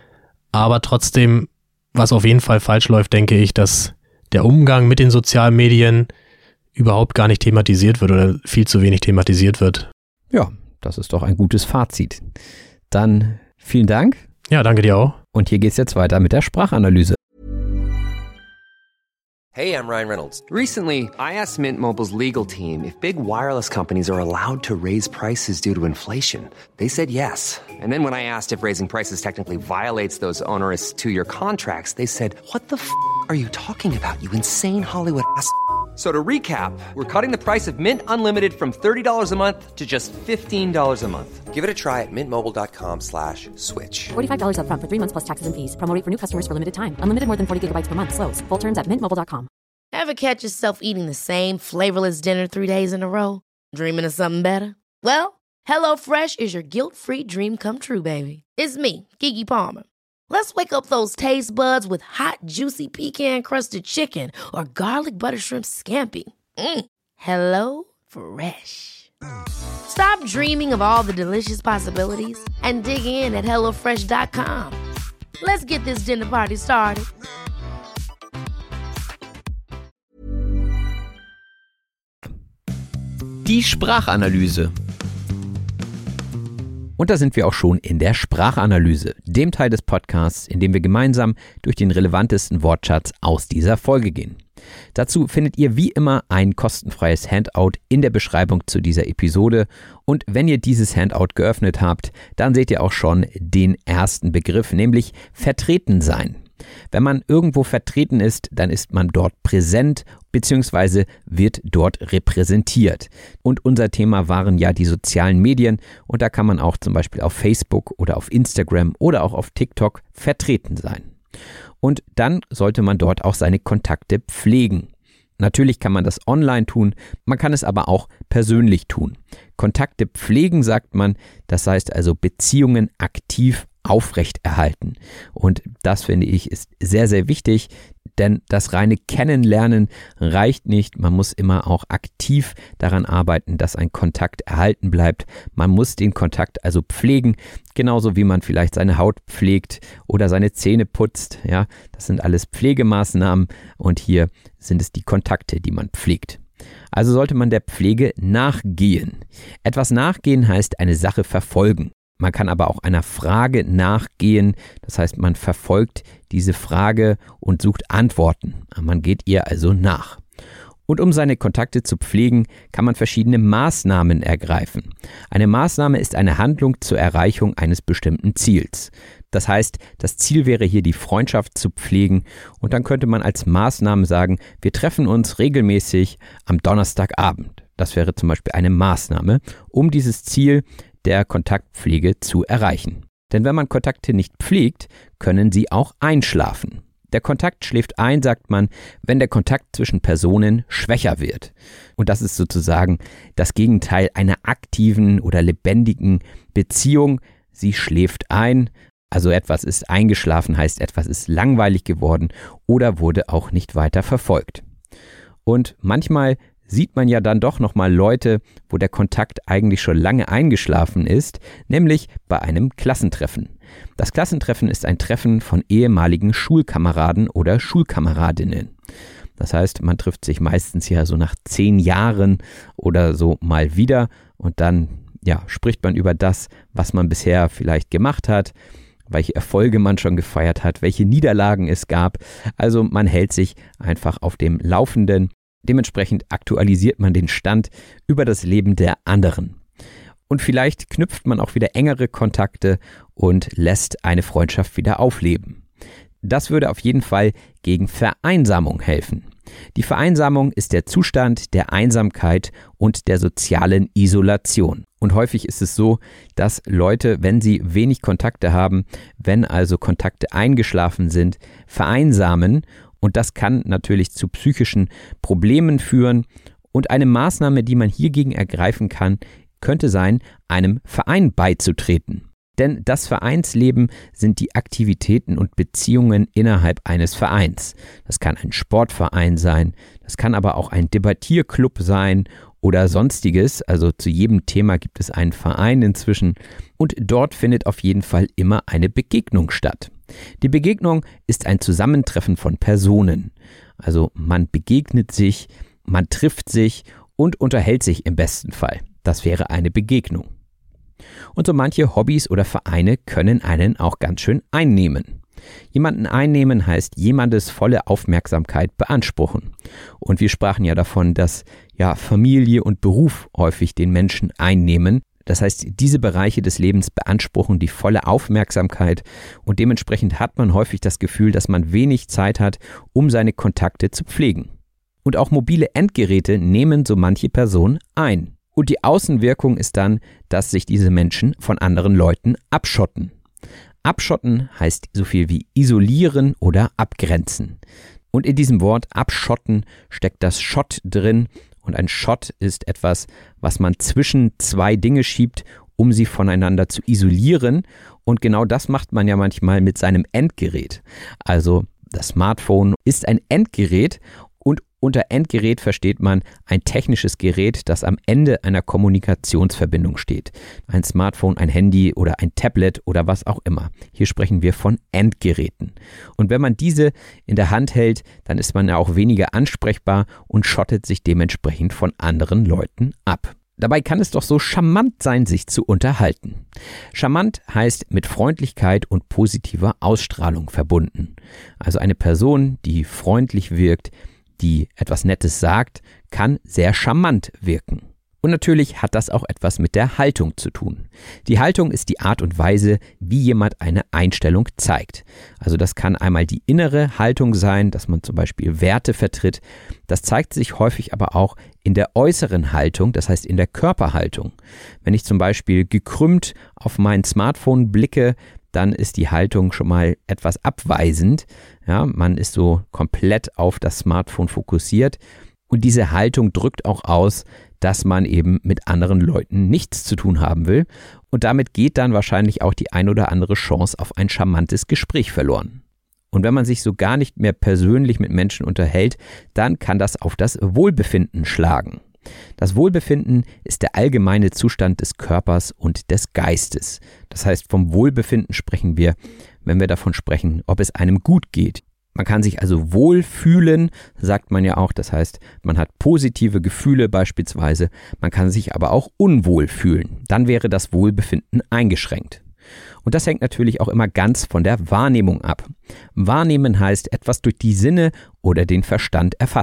Aber trotzdem, was auf jeden Fall falsch läuft, denke ich, dass der Umgang mit den sozialen Medien überhaupt gar nicht thematisiert wird oder viel zu wenig thematisiert wird. Ja, das ist doch ein gutes Fazit. Dann vielen Dank. Ja, danke dir auch. Und hier geht's jetzt weiter mit der Sprachanalyse. Hey, I'm Ryan Reynolds. Recently, I asked Mint Mobile's legal team if big wireless companies are allowed to raise prices due to inflation. They said yes. And then when I asked if raising prices technically violates those onerous two-year contracts, they said, what the f*** are you talking about, you insane Hollywood ass f- So to recap, we're cutting the price of Mint Unlimited from thirty dollars a month to just fifteen dollars a month. Give it a try at mintmobile.com slash switch. forty-five dollars up front for three months plus taxes and fees. Promo rate for new customers for limited time. Unlimited more than forty gigabytes per month. Slows full terms at mint mobile dot com. Ever catch yourself eating the same flavorless dinner three days in a row? Dreaming of something better? Well, HelloFresh is your guilt-free dream come true, baby. It's me, Keke Palmer. Let's wake up those taste buds with hot, juicy pecan-crusted chicken or garlic butter shrimp scampi. Mm. Hello Fresh. Stop dreaming of all the delicious possibilities and dig in at hello fresh dot com. Let's get this dinner party started. Die Sprachanalyse. Und da sind wir auch schon in der Sprachanalyse, dem Teil des Podcasts, in dem wir gemeinsam durch den relevantesten Wortschatz aus dieser Folge gehen. Dazu findet ihr wie immer ein kostenfreies Handout in der Beschreibung zu dieser Episode. Und wenn ihr dieses Handout geöffnet habt, dann seht ihr auch schon den ersten Begriff, nämlich vertreten sein. Wenn man irgendwo vertreten ist, dann ist man dort präsent bzw. wird dort repräsentiert. Und unser Thema waren ja die sozialen Medien und da kann man auch zum Beispiel auf Facebook oder auf Instagram oder auch auf TikTok vertreten sein. Und dann sollte man dort auch seine Kontakte pflegen. Natürlich kann man das online tun, man kann es aber auch persönlich tun. Kontakte pflegen, sagt man, das heißt also Beziehungen aktiv aufrechterhalten. Und das, finde ich, ist sehr, sehr wichtig, denn das reine Kennenlernen reicht nicht. Man muss immer auch aktiv daran arbeiten, dass ein Kontakt erhalten bleibt. Man muss den Kontakt also pflegen, genauso wie man vielleicht seine Haut pflegt oder seine Zähne putzt. Ja, das sind alles Pflegemaßnahmen und hier sind es die Kontakte, die man pflegt. Also sollte man der Pflege nachgehen. Etwas nachgehen heißt eine Sache verfolgen. Man kann aber auch einer Frage nachgehen, das heißt, man verfolgt diese Frage und sucht Antworten. Man geht ihr also nach. Und um seine Kontakte zu pflegen, kann man verschiedene Maßnahmen ergreifen. Eine Maßnahme ist eine Handlung zur Erreichung eines bestimmten Ziels. Das heißt, das Ziel wäre hier, die Freundschaft zu pflegen, und dann könnte man als Maßnahme sagen, wir treffen uns regelmäßig am Donnerstagabend. Das wäre zum Beispiel eine Maßnahme, um dieses Ziel der Kontaktpflege zu erreichen. Denn wenn man Kontakte nicht pflegt, können sie auch einschlafen. Der Kontakt schläft ein, sagt man, wenn der Kontakt zwischen Personen schwächer wird. Und das ist sozusagen das Gegenteil einer aktiven oder lebendigen Beziehung. Sie schläft ein, also etwas ist eingeschlafen, heißt etwas ist langweilig geworden oder wurde auch nicht weiter verfolgt. Und manchmal sieht man ja dann doch nochmal Leute, wo der Kontakt eigentlich schon lange eingeschlafen ist, nämlich bei einem Klassentreffen. Das Klassentreffen ist ein Treffen von ehemaligen Schulkameraden oder Schulkameradinnen. Das heißt, man trifft sich meistens ja so nach zehn Jahren oder so mal wieder und dann ja, spricht man über das, was man bisher vielleicht gemacht hat, welche Erfolge man schon gefeiert hat, welche Niederlagen es gab. Also man hält sich einfach auf dem Laufenden. Dementsprechend aktualisiert man den Stand über das Leben der anderen. Und vielleicht knüpft man auch wieder engere Kontakte und lässt eine Freundschaft wieder aufleben. Das würde auf jeden Fall gegen Vereinsamung helfen. Die Vereinsamung ist der Zustand der Einsamkeit und der sozialen Isolation. Und häufig ist es so, dass Leute, wenn sie wenig Kontakte haben, wenn also Kontakte eingeschlafen sind, vereinsamen. Und das kann natürlich zu psychischen Problemen führen. Und eine Maßnahme, die man hiergegen ergreifen kann, könnte sein, einem Verein beizutreten. Denn das Vereinsleben sind die Aktivitäten und Beziehungen innerhalb eines Vereins. Das kann ein Sportverein sein, das kann aber auch ein Debattierclub sein oder sonstiges. Also zu jedem Thema gibt es einen Verein inzwischen und dort findet auf jeden Fall immer eine Begegnung statt. Die Begegnung ist ein Zusammentreffen von Personen. Also man begegnet sich, man trifft sich und unterhält sich im besten Fall. Das wäre eine Begegnung. Und so manche Hobbys oder Vereine können einen auch ganz schön einnehmen. Jemanden einnehmen heißt jemandes volle Aufmerksamkeit beanspruchen. Und wir sprachen ja davon, dass ja Familie und Beruf häufig den Menschen einnehmen. Das heißt, diese Bereiche des Lebens beanspruchen die volle Aufmerksamkeit und dementsprechend hat man häufig das Gefühl, dass man wenig Zeit hat, um seine Kontakte zu pflegen. Und auch mobile Endgeräte nehmen so manche Person ein. Und die Außenwirkung ist dann, dass sich diese Menschen von anderen Leuten abschotten. Abschotten heißt so viel wie isolieren oder abgrenzen. Und in diesem Wort abschotten steckt das Schott drin. Und ein Schott ist etwas, was man zwischen zwei Dinge schiebt, um sie voneinander zu isolieren. Und genau das macht man ja manchmal mit seinem Endgerät. Also das Smartphone ist ein Endgerät. Und unter Endgerät versteht man ein technisches Gerät, das am Ende einer Kommunikationsverbindung steht. Ein Smartphone, ein Handy oder ein Tablet oder was auch immer. Hier sprechen wir von Endgeräten. Und wenn man diese in der Hand hält, dann ist man ja auch weniger ansprechbar und schottet sich dementsprechend von anderen Leuten ab. Dabei kann es doch so charmant sein, sich zu unterhalten. Charmant heißt mit Freundlichkeit und positiver Ausstrahlung verbunden. Also eine Person, die freundlich wirkt, die etwas Nettes sagt, kann sehr charmant wirken. Und natürlich hat das auch etwas mit der Haltung zu tun. Die Haltung ist die Art und Weise, wie jemand eine Einstellung zeigt. Also das kann einmal die innere Haltung sein, dass man zum Beispiel Werte vertritt. Das zeigt sich häufig aber auch in der äußeren Haltung, das heißt in der Körperhaltung. Wenn ich zum Beispiel gekrümmt auf mein Smartphone blicke, dann ist die Haltung schon mal etwas abweisend. Ja, man ist so komplett auf das Smartphone fokussiert und diese Haltung drückt auch aus, dass man eben mit anderen Leuten nichts zu tun haben will und damit geht dann wahrscheinlich auch die ein oder andere Chance auf ein charmantes Gespräch verloren. Und wenn man sich so gar nicht mehr persönlich mit Menschen unterhält, dann kann das auf das Wohlbefinden schlagen. Das Wohlbefinden ist der allgemeine Zustand des Körpers und des Geistes. Das heißt, vom Wohlbefinden sprechen wir, wenn wir davon sprechen, ob es einem gut geht. Man kann sich also wohlfühlen, sagt man ja auch. Das heißt, man hat positive Gefühle beispielsweise. Man kann sich aber auch unwohl fühlen. Dann wäre das Wohlbefinden eingeschränkt. Und das hängt natürlich auch immer ganz von der Wahrnehmung ab. Wahrnehmen heißt etwas durch die Sinne oder den Verstand erfassen.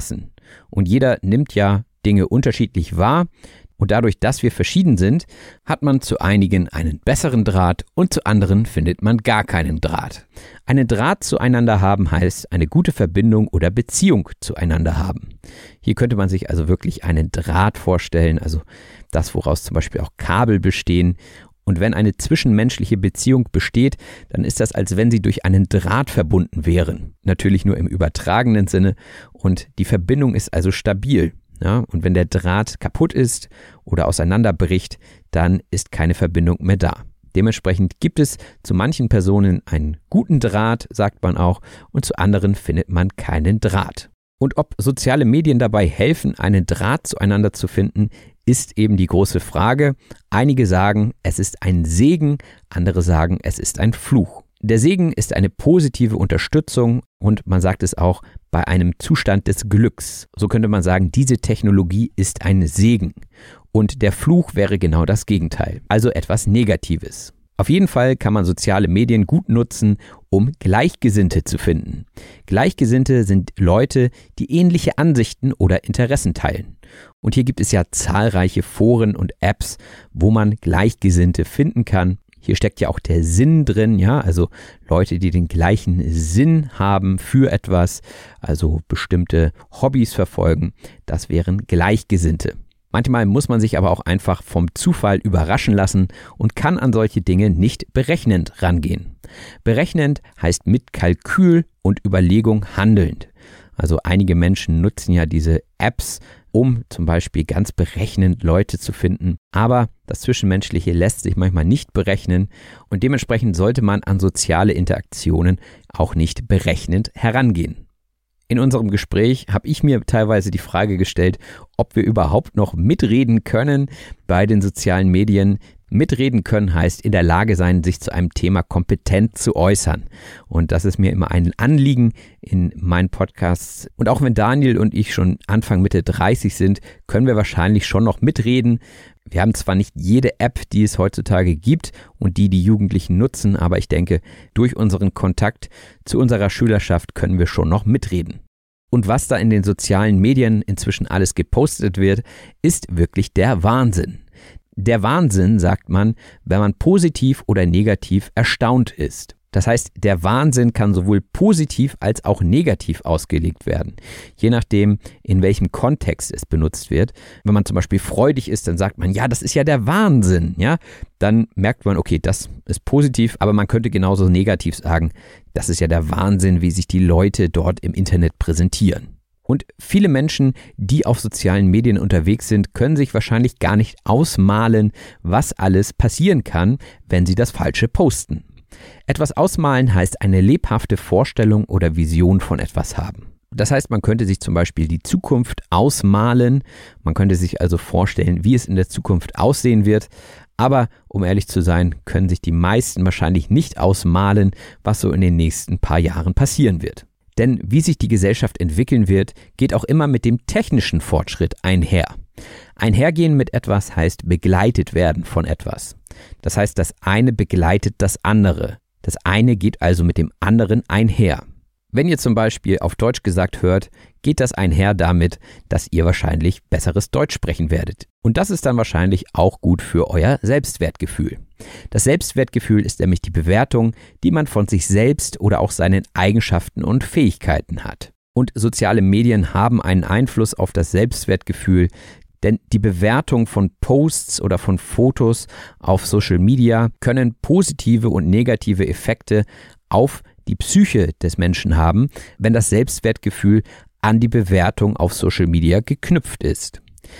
Und jeder nimmt ja Dinge unterschiedlich wahr. Und dadurch, dass wir verschieden sind, hat man zu einigen einen besseren Draht und zu anderen findet man gar keinen Draht. Einen Draht zueinander haben heißt eine gute Verbindung oder Beziehung zueinander haben. Hier könnte man sich also wirklich einen Draht vorstellen, also das, woraus zum Beispiel auch Kabel bestehen. Und wenn eine zwischenmenschliche Beziehung besteht, dann ist das, als wenn sie durch einen Draht verbunden wären. Natürlich nur im übertragenen Sinne und die Verbindung ist also stabil. Ja, und wenn der Draht kaputt ist oder auseinanderbricht, dann ist keine Verbindung mehr da. Dementsprechend gibt es zu manchen Personen einen guten Draht, sagt man auch, und zu anderen findet man keinen Draht. Und ob soziale Medien dabei helfen, einen Draht zueinander zu finden, ist eben die große Frage. Einige sagen, es ist ein Segen, andere sagen, es ist ein Fluch. Der Segen ist eine positive Unterstützung und man sagt es auch bei einem Zustand des Glücks. So könnte man sagen, diese Technologie ist ein Segen. Und der Fluch wäre genau das Gegenteil, also etwas Negatives. Auf jeden Fall kann man soziale Medien gut nutzen, um Gleichgesinnte zu finden. Gleichgesinnte sind Leute, die ähnliche Ansichten oder Interessen teilen. Und hier gibt es ja zahlreiche Foren und Apps, wo man Gleichgesinnte finden kann. Hier steckt ja auch der Sinn drin, ja, also Leute, die den gleichen Sinn haben für etwas, also bestimmte Hobbys verfolgen, das wären Gleichgesinnte. Manchmal muss man sich aber auch einfach vom Zufall überraschen lassen und kann an solche Dinge nicht berechnend rangehen. Berechnend heißt mit Kalkül und Überlegung handelnd. Also einige Menschen nutzen ja diese Apps, um zum Beispiel ganz berechnend Leute zu finden. Aber das Zwischenmenschliche lässt sich manchmal nicht berechnen und dementsprechend sollte man an soziale Interaktionen auch nicht berechnend herangehen. In unserem Gespräch habe ich mir teilweise die Frage gestellt, ob wir überhaupt noch mitreden können bei den sozialen Medien. Mitreden können heißt in der Lage sein, sich zu einem Thema kompetent zu äußern. Und das ist mir immer ein Anliegen in meinen Podcasts. Und auch wenn Daniel und ich schon Anfang Mitte dreißig sind, können wir wahrscheinlich schon noch mitreden. Wir haben zwar nicht jede App, die es heutzutage gibt und die die Jugendlichen nutzen, aber ich denke, durch unseren Kontakt zu unserer Schülerschaft können wir schon noch mitreden. Und was da in den sozialen Medien inzwischen alles gepostet wird, ist wirklich der Wahnsinn. Der Wahnsinn, sagt man, wenn man positiv oder negativ erstaunt ist. Das heißt, der Wahnsinn kann sowohl positiv als auch negativ ausgelegt werden, je nachdem, in welchem Kontext es benutzt wird. Wenn man zum Beispiel freudig ist, dann sagt man, ja, das ist ja der Wahnsinn, ja. Dann merkt man, okay, das ist positiv, aber man könnte genauso negativ sagen, das ist ja der Wahnsinn, wie sich die Leute dort im Internet präsentieren. Und viele Menschen, die auf sozialen Medien unterwegs sind, können sich wahrscheinlich gar nicht ausmalen, was alles passieren kann, wenn sie das Falsche posten. Etwas ausmalen heißt eine lebhafte Vorstellung oder Vision von etwas haben. Das heißt, man könnte sich zum Beispiel die Zukunft ausmalen, man könnte sich also vorstellen, wie es in der Zukunft aussehen wird, aber um ehrlich zu sein, können sich die meisten wahrscheinlich nicht ausmalen, was so in den nächsten paar Jahren passieren wird. Denn wie sich die Gesellschaft entwickeln wird, geht auch immer mit dem technischen Fortschritt einher. Einhergehen mit etwas heißt begleitet werden von etwas. Das heißt, das eine begleitet das andere. Das eine geht also mit dem anderen einher. Wenn ihr zum Beispiel auf Deutsch gesagt hört, geht das einher damit, dass ihr wahrscheinlich besseres Deutsch sprechen werdet. Und das ist dann wahrscheinlich auch gut für euer Selbstwertgefühl. Das Selbstwertgefühl ist nämlich die Bewertung, die man von sich selbst oder auch seinen Eigenschaften und Fähigkeiten hat. Und soziale Medien haben einen Einfluss auf das Selbstwertgefühl, denn die Bewertung von Posts oder von Fotos auf Social Media können positive und negative Effekte auf die Psyche des Menschen haben, wenn das Selbstwertgefühl an die Bewertung auf Social Media geknüpft ist.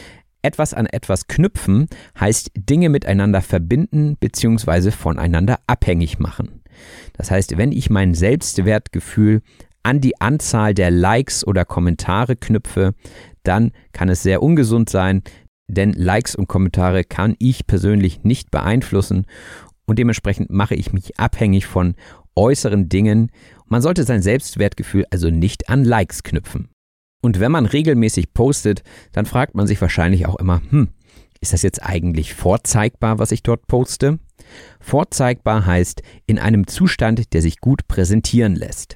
Etwas an etwas knüpfen heißt Dinge miteinander verbinden bzw. voneinander abhängig machen. Das heißt, wenn ich mein Selbstwertgefühl an die Anzahl der Likes oder Kommentare knüpfe, dann kann es sehr ungesund sein, denn Likes und Kommentare kann ich persönlich nicht beeinflussen und dementsprechend mache ich mich abhängig von äußeren Dingen. Man sollte sein Selbstwertgefühl also nicht an Likes knüpfen. Und wenn man regelmäßig postet, dann fragt man sich wahrscheinlich auch immer, hm, ist das jetzt eigentlich vorzeigbar, was ich dort poste? Vorzeigbar heißt in einem Zustand, der sich gut präsentieren lässt.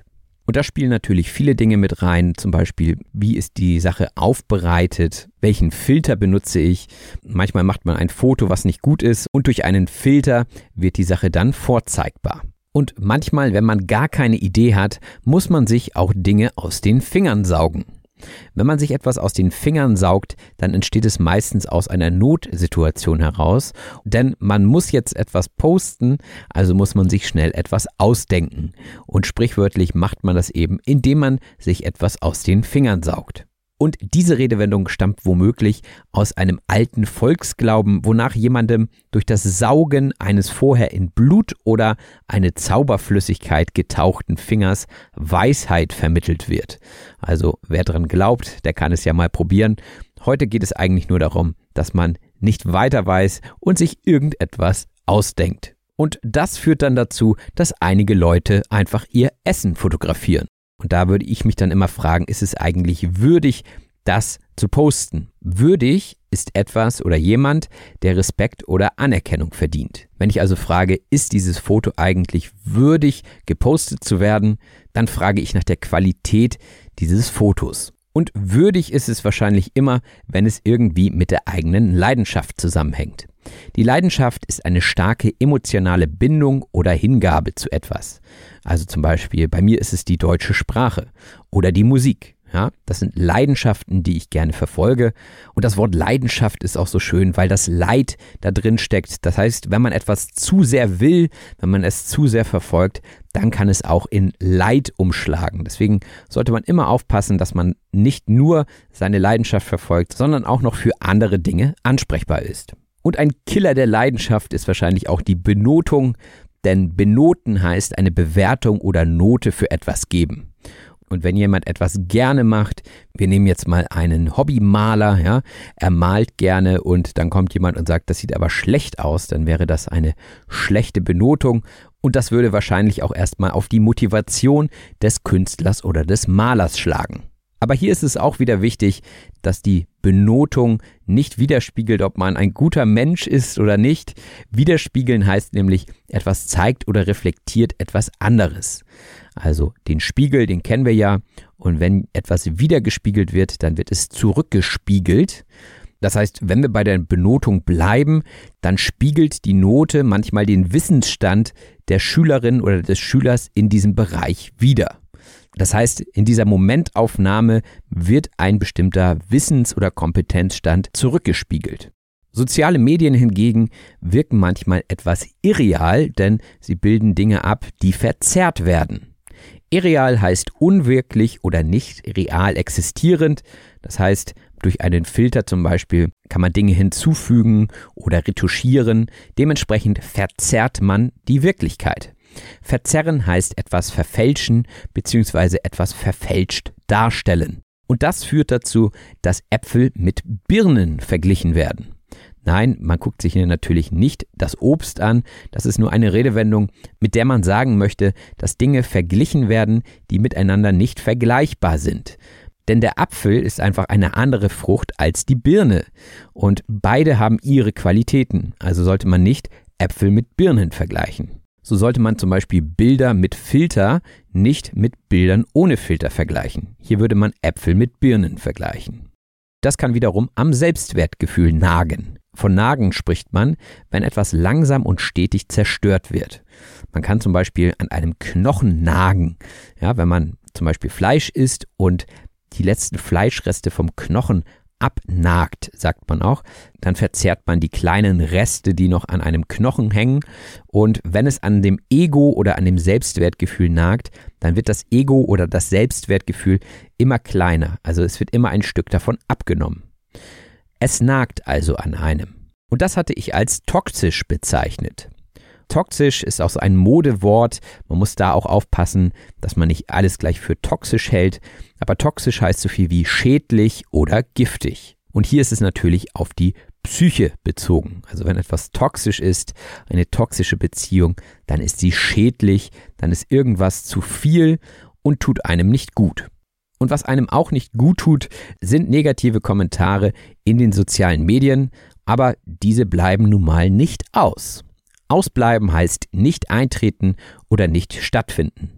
Und da spielen natürlich viele Dinge mit rein, zum Beispiel, wie ist die Sache aufbereitet, welchen Filter benutze ich. Manchmal macht man ein Foto, was nicht gut ist, und durch einen Filter wird die Sache dann vorzeigbar. Und manchmal, wenn man gar keine Idee hat, muss man sich auch Dinge aus den Fingern saugen. Wenn man sich etwas aus den Fingern saugt, dann entsteht es meistens aus einer Notsituation heraus, denn man muss jetzt etwas posten, also muss man sich schnell etwas ausdenken. Und sprichwörtlich macht man das eben, indem man sich etwas aus den Fingern saugt. Und diese Redewendung stammt womöglich aus einem alten Volksglauben, wonach jemandem durch das Saugen eines vorher in Blut oder eine Zauberflüssigkeit getauchten Fingers Weisheit vermittelt wird. Also wer dran glaubt, der kann es ja mal probieren. Heute geht es eigentlich nur darum, dass man nicht weiter weiß und sich irgendetwas ausdenkt. Und das führt dann dazu, dass einige Leute einfach ihr Essen fotografieren. Und da würde ich mich dann immer fragen, ist es eigentlich würdig, das zu posten? Würdig ist etwas oder jemand, der Respekt oder Anerkennung verdient. Wenn ich also frage, ist dieses Foto eigentlich würdig, gepostet zu werden, dann frage ich nach der Qualität dieses Fotos. Und würdig ist es wahrscheinlich immer, wenn es irgendwie mit der eigenen Leidenschaft zusammenhängt. Die Leidenschaft ist eine starke emotionale Bindung oder Hingabe zu etwas. Also zum Beispiel bei mir ist es die deutsche Sprache oder die Musik. Ja, das sind Leidenschaften, die ich gerne verfolge. Und das Wort Leidenschaft ist auch so schön, weil das Leid da drin steckt. Das heißt, wenn man etwas zu sehr will, wenn man es zu sehr verfolgt, dann kann es auch in Leid umschlagen. Deswegen sollte man immer aufpassen, dass man nicht nur seine Leidenschaft verfolgt, sondern auch noch für andere Dinge ansprechbar ist. Und ein Killer der Leidenschaft ist wahrscheinlich auch die Benotung, denn benoten heißt eine Bewertung oder Note für etwas geben. Und wenn jemand etwas gerne macht, wir nehmen jetzt mal einen Hobbymaler, ja, er malt gerne und dann kommt jemand und sagt, das sieht aber schlecht aus, dann wäre das eine schlechte Benotung und das würde wahrscheinlich auch erstmal auf die Motivation des Künstlers oder des Malers schlagen. Aber hier ist es auch wieder wichtig, dass die Benotung nicht widerspiegelt, ob man ein guter Mensch ist oder nicht. Widerspiegeln heißt nämlich, etwas zeigt oder reflektiert etwas anderes. Also den Spiegel, den kennen wir ja. Und wenn etwas wiedergespiegelt wird, dann wird es zurückgespiegelt. Das heißt, wenn wir bei der Benotung bleiben, dann spiegelt die Note manchmal den Wissensstand der Schülerin oder des Schülers in diesem Bereich wider. Das heißt, in dieser Momentaufnahme wird ein bestimmter Wissens- oder Kompetenzstand zurückgespiegelt. Soziale Medien hingegen wirken manchmal etwas irreal, denn sie bilden Dinge ab, die verzerrt werden. Irreal heißt unwirklich oder nicht real existierend. Das heißt, durch einen Filter zum Beispiel kann man Dinge hinzufügen oder retuschieren. Dementsprechend verzerrt man die Wirklichkeit. Verzerren heißt etwas verfälschen bzw. etwas verfälscht darstellen. Und das führt dazu, dass Äpfel mit Birnen verglichen werden. Nein, man guckt sich hier natürlich nicht das Obst an. Das ist nur eine Redewendung, mit der man sagen möchte, dass Dinge verglichen werden, die miteinander nicht vergleichbar sind. Denn der Apfel ist einfach eine andere Frucht als die Birne. Und beide haben ihre Qualitäten. Also sollte man nicht Äpfel mit Birnen vergleichen. So sollte man zum Beispiel Bilder mit Filter nicht mit Bildern ohne Filter vergleichen. Hier würde man Äpfel mit Birnen vergleichen. Das kann wiederum am Selbstwertgefühl nagen. Von Nagen spricht man, wenn etwas langsam und stetig zerstört wird. Man kann zum Beispiel an einem Knochen nagen. Ja, wenn man zum Beispiel Fleisch isst und die letzten Fleischreste vom Knochen abnagt, sagt man auch, dann verzehrt man die kleinen Reste, die noch an einem Knochen hängen. Und wenn es an dem Ego oder an dem Selbstwertgefühl nagt, dann wird das Ego oder das Selbstwertgefühl immer kleiner. Also es wird immer ein Stück davon abgenommen. Es nagt also an einem. Und das hatte ich als toxisch bezeichnet. Toxisch ist auch so ein Modewort. Man muss da auch aufpassen, dass man nicht alles gleich für toxisch hält. Aber toxisch heißt so viel wie schädlich oder giftig. Und hier ist es natürlich auf die Psyche bezogen. Also wenn etwas toxisch ist, eine toxische Beziehung, dann ist sie schädlich, dann ist irgendwas zu viel und tut einem nicht gut. Und was einem auch nicht gut tut, sind negative Kommentare in den sozialen Medien, aber diese bleiben nun mal nicht aus. Ausbleiben heißt nicht eintreten oder nicht stattfinden.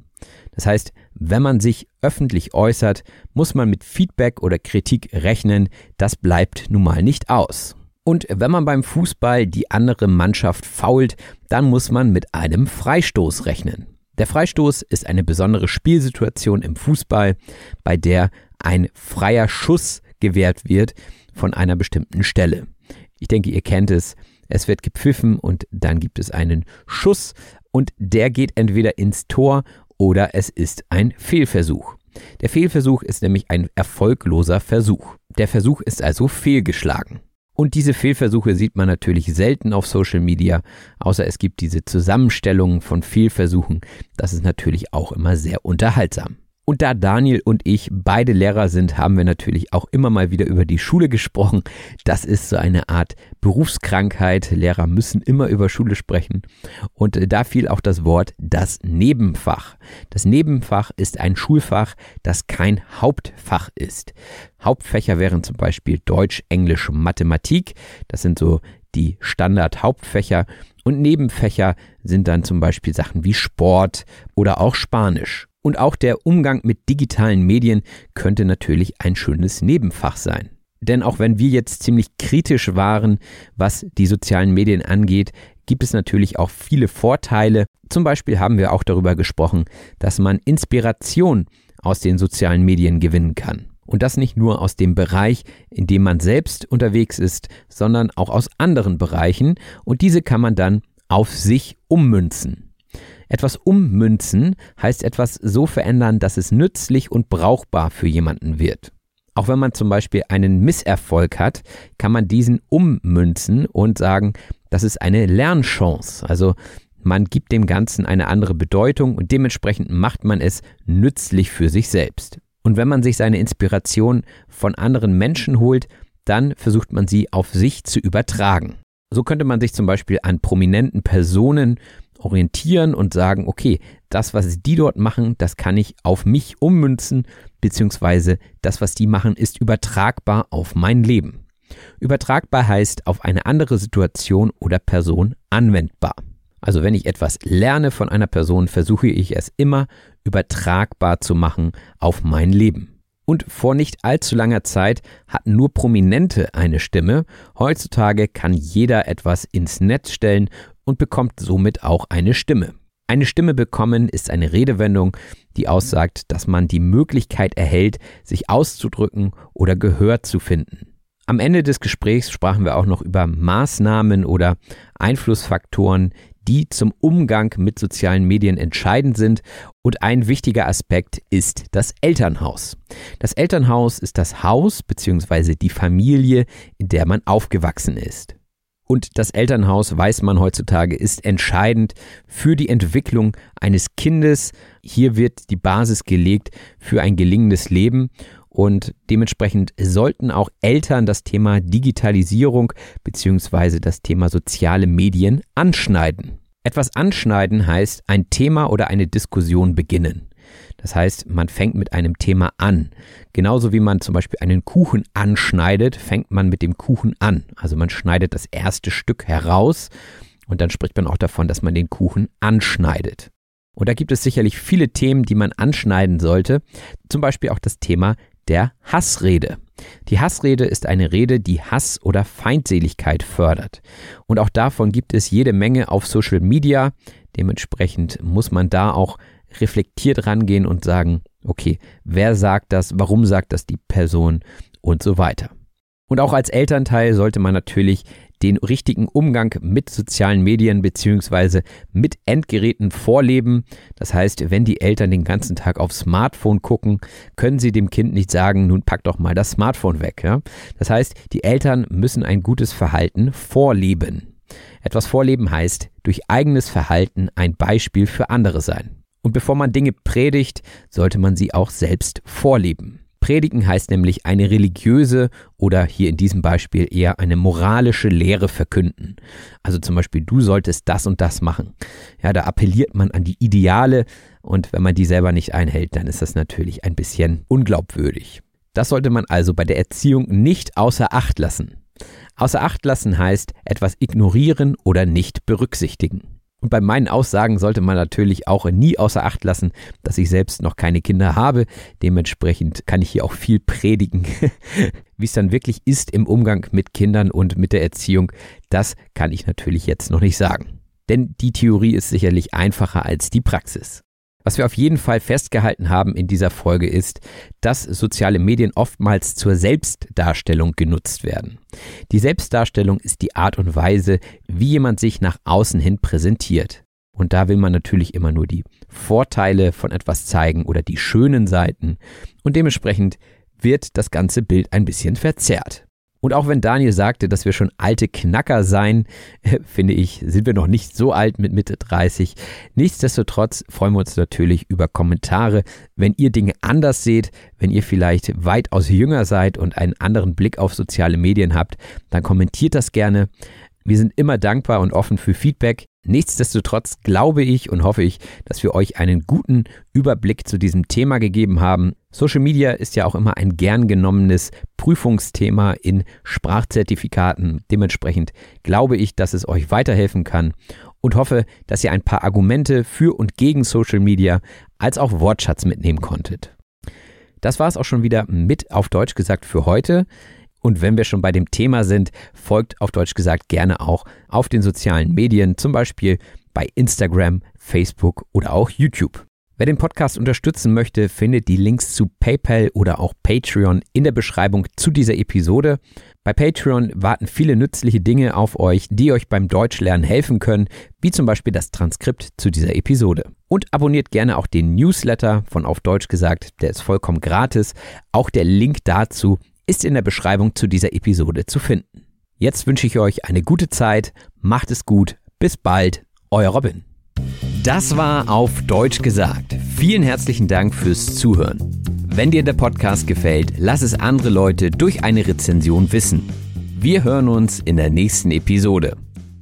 Das heißt, wenn man sich öffentlich äußert, muss man mit Feedback oder Kritik rechnen. Das bleibt nun mal nicht aus. Und wenn man beim Fußball die andere Mannschaft foult, dann muss man mit einem Freistoß rechnen. Der Freistoß ist eine besondere Spielsituation im Fußball, bei der ein freier Schuss gewährt wird von einer bestimmten Stelle. Ich denke, ihr kennt es. Es wird gepfiffen und dann gibt es einen Schuss und der geht entweder ins Tor oder es ist ein Fehlversuch. Der Fehlversuch ist nämlich ein erfolgloser Versuch. Der Versuch ist also fehlgeschlagen. Und diese Fehlversuche sieht man natürlich selten auf Social Media, außer es gibt diese Zusammenstellungen von Fehlversuchen. Das ist natürlich auch immer sehr unterhaltsam. Und da Daniel und ich beide Lehrer sind, haben wir natürlich auch immer mal wieder über die Schule gesprochen. Das ist so eine Art Berufskrankheit. Lehrer müssen immer über Schule sprechen. Und da fiel auch das Wort das Nebenfach. Das Nebenfach ist ein Schulfach, das kein Hauptfach ist. Hauptfächer wären zum Beispiel Deutsch, Englisch, Mathematik. Das sind so die Standard-Hauptfächer. Und Nebenfächer sind dann zum Beispiel Sachen wie Sport oder auch Spanisch. Und auch der Umgang mit digitalen Medien könnte natürlich ein schönes Nebenfach sein. Denn auch wenn wir jetzt ziemlich kritisch waren, was die sozialen Medien angeht, gibt es natürlich auch viele Vorteile. Zum Beispiel haben wir auch darüber gesprochen, dass man Inspiration aus den sozialen Medien gewinnen kann. Und das nicht nur aus dem Bereich, in dem man selbst unterwegs ist, sondern auch aus anderen Bereichen. Und diese kann man dann auf sich ummünzen. Etwas ummünzen heißt etwas so verändern, dass es nützlich und brauchbar für jemanden wird. Auch wenn man zum Beispiel einen Misserfolg hat, kann man diesen ummünzen und sagen, das ist eine Lernchance. Also man gibt dem Ganzen eine andere Bedeutung und dementsprechend macht man es nützlich für sich selbst. Und wenn man sich seine Inspiration von anderen Menschen holt, dann versucht man sie auf sich zu übertragen. So könnte man sich zum Beispiel an prominenten Personen orientieren und sagen, okay, das, was die dort machen, das kann ich auf mich ummünzen, beziehungsweise das, was die machen, ist übertragbar auf mein Leben. Übertragbar heißt auf eine andere Situation oder Person anwendbar. Also wenn ich etwas lerne von einer Person, versuche ich es immer übertragbar zu machen auf mein Leben. Und vor nicht allzu langer Zeit hatten nur Prominente eine Stimme. Heutzutage kann jeder etwas ins Netz stellen und bekommt somit auch eine Stimme. Eine Stimme bekommen ist eine Redewendung, die aussagt, dass man die Möglichkeit erhält, sich auszudrücken oder Gehör zu finden. Am Ende des Gesprächs sprachen wir auch noch über Maßnahmen oder Einflussfaktoren, die zum Umgang mit sozialen Medien entscheidend sind. Und ein wichtiger Aspekt ist das Elternhaus. Das Elternhaus ist das Haus bzw. die Familie, in der man aufgewachsen ist. Und das Elternhaus, weiß man heutzutage, ist entscheidend für die Entwicklung eines Kindes. Hier wird die Basis gelegt für ein gelingendes Leben. Und dementsprechend sollten auch Eltern das Thema Digitalisierung bzw. das Thema soziale Medien anschneiden. Etwas anschneiden heißt ein Thema oder eine Diskussion beginnen. Das heißt, man fängt mit einem Thema an. Genauso wie man zum Beispiel einen Kuchen anschneidet, fängt man mit dem Kuchen an. Also man schneidet das erste Stück heraus und dann spricht man auch davon, dass man den Kuchen anschneidet. Und da gibt es sicherlich viele Themen, die man anschneiden sollte. Zum Beispiel auch das Thema der Hassrede. Die Hassrede ist eine Rede, die Hass oder Feindseligkeit fördert. Und auch davon gibt es jede Menge auf Social Media. Dementsprechend muss man da auch reflektiert rangehen und sagen, okay, wer sagt das, warum sagt das die Person und so weiter. Und auch als Elternteil sollte man natürlich den richtigen Umgang mit sozialen Medien bzw. mit Endgeräten vorleben. Das heißt, wenn die Eltern den ganzen Tag aufs Smartphone gucken, können sie dem Kind nicht sagen, nun pack doch mal das Smartphone weg. Ja? Das heißt, die Eltern müssen ein gutes Verhalten vorleben. Etwas vorleben heißt, durch eigenes Verhalten ein Beispiel für andere sein. Und bevor man Dinge predigt, sollte man sie auch selbst vorleben. Predigen heißt nämlich eine religiöse oder hier in diesem Beispiel eher eine moralische Lehre verkünden. Also zum Beispiel, du solltest das und das machen. Ja, da appelliert man an die Ideale und wenn man die selber nicht einhält, dann ist das natürlich ein bisschen unglaubwürdig. Das sollte man also bei der Erziehung nicht außer Acht lassen. Außer Acht lassen heißt etwas ignorieren oder nicht berücksichtigen. Und bei meinen Aussagen sollte man natürlich auch nie außer Acht lassen, dass ich selbst noch keine Kinder habe. Dementsprechend kann ich hier auch viel predigen. Wie es dann wirklich ist im Umgang mit Kindern und mit der Erziehung, das kann ich natürlich jetzt noch nicht sagen. Denn die Theorie ist sicherlich einfacher als die Praxis. Was wir auf jeden Fall festgehalten haben in dieser Folge ist, dass soziale Medien oftmals zur Selbstdarstellung genutzt werden. Die Selbstdarstellung ist die Art und Weise, wie jemand sich nach außen hin präsentiert. Und da will man natürlich immer nur die Vorteile von etwas zeigen oder die schönen Seiten. Und dementsprechend wird das ganze Bild ein bisschen verzerrt. Und auch wenn Daniel sagte, dass wir schon alte Knacker seien, finde ich, sind wir noch nicht so alt mit Mitte dreißig. Nichtsdestotrotz freuen wir uns natürlich über Kommentare, wenn ihr Dinge anders seht, wenn ihr vielleicht weitaus jünger seid und einen anderen Blick auf soziale Medien habt, dann kommentiert das gerne. Wir sind immer dankbar und offen für Feedback. Nichtsdestotrotz glaube ich und hoffe ich, dass wir euch einen guten Überblick zu diesem Thema gegeben haben. Social Media ist ja auch immer ein gern genommenes Prüfungsthema in Sprachzertifikaten. Dementsprechend glaube ich, dass es euch weiterhelfen kann und hoffe, dass ihr ein paar Argumente für und gegen Social Media als auch Wortschatz mitnehmen konntet. Das war es auch schon wieder mit Auf Deutsch gesagt für heute. Und wenn wir schon bei dem Thema sind, folgt auf Deutsch gesagt gerne auch auf den sozialen Medien, zum Beispiel bei Instagram, Facebook oder auch YouTube. Wer den Podcast unterstützen möchte, findet die Links zu PayPal oder auch Patreon in der Beschreibung zu dieser Episode. Bei Patreon warten viele nützliche Dinge auf euch, die euch beim Deutschlernen helfen können, wie zum Beispiel das Transkript zu dieser Episode. Und abonniert gerne auch den Newsletter von Auf Deutsch gesagt, der ist vollkommen gratis. Auch der Link dazu ist in der Beschreibung zu dieser Episode zu finden. Jetzt wünsche ich euch eine gute Zeit, macht es gut, bis bald, euer Robin. Das war Auf Deutsch gesagt. Vielen herzlichen Dank fürs Zuhören. Wenn dir der Podcast gefällt, lass es andere Leute durch eine Rezension wissen. Wir hören uns in der nächsten Episode.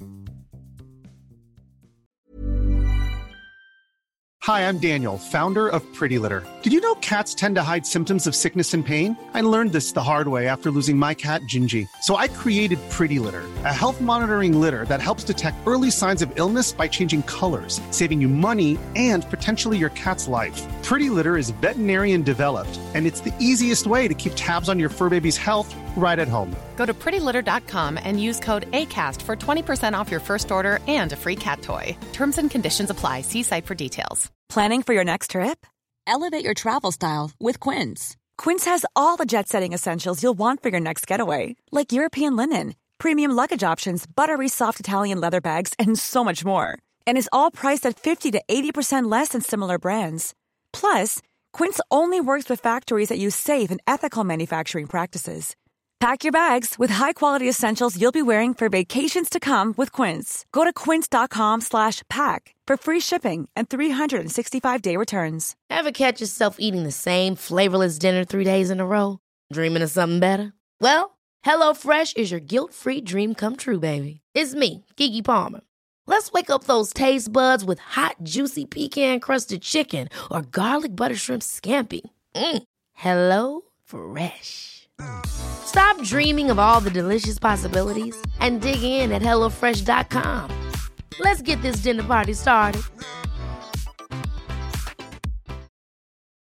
Hi, I'm Daniel, founder of Pretty Litter. Did you know cats tend to hide symptoms of sickness and pain? I learned this the hard way after losing my cat, Gingy. So I created Pretty Litter, a health monitoring litter that helps detect early signs of illness by changing colors, saving you money and potentially your cat's life. Pretty Litter is veterinarian developed, and it's the easiest way to keep tabs on your fur baby's health right at home. Go to pretty litter dot com and use code ACAST for twenty percent off your first order and a free cat toy. Terms and conditions apply. See site for details. Planning for your next trip? Elevate your travel style with Quince. Quince has all the jet-setting essentials you'll want for your next getaway, like European linen, premium luggage options, buttery soft Italian leather bags, and so much more. And is all priced at fifty to eighty percent less than similar brands. Plus, Quince only works with factories that use safe and ethical manufacturing practices. Pack your bags with high-quality essentials you'll be wearing for vacations to come with Quince. Go to quince.com slash pack for free shipping and three sixty-five day returns. Ever catch yourself eating the same flavorless dinner three days in a row? Dreaming of something better? Well, HelloFresh is your guilt-free dream come true, baby. It's me, Keke Palmer. Let's wake up those taste buds with hot, juicy pecan-crusted chicken or garlic butter shrimp scampi. Mm. Hello Fresh. Stop dreaming of all the delicious possibilities and dig in at hello fresh dot com. Let's get this dinner party started.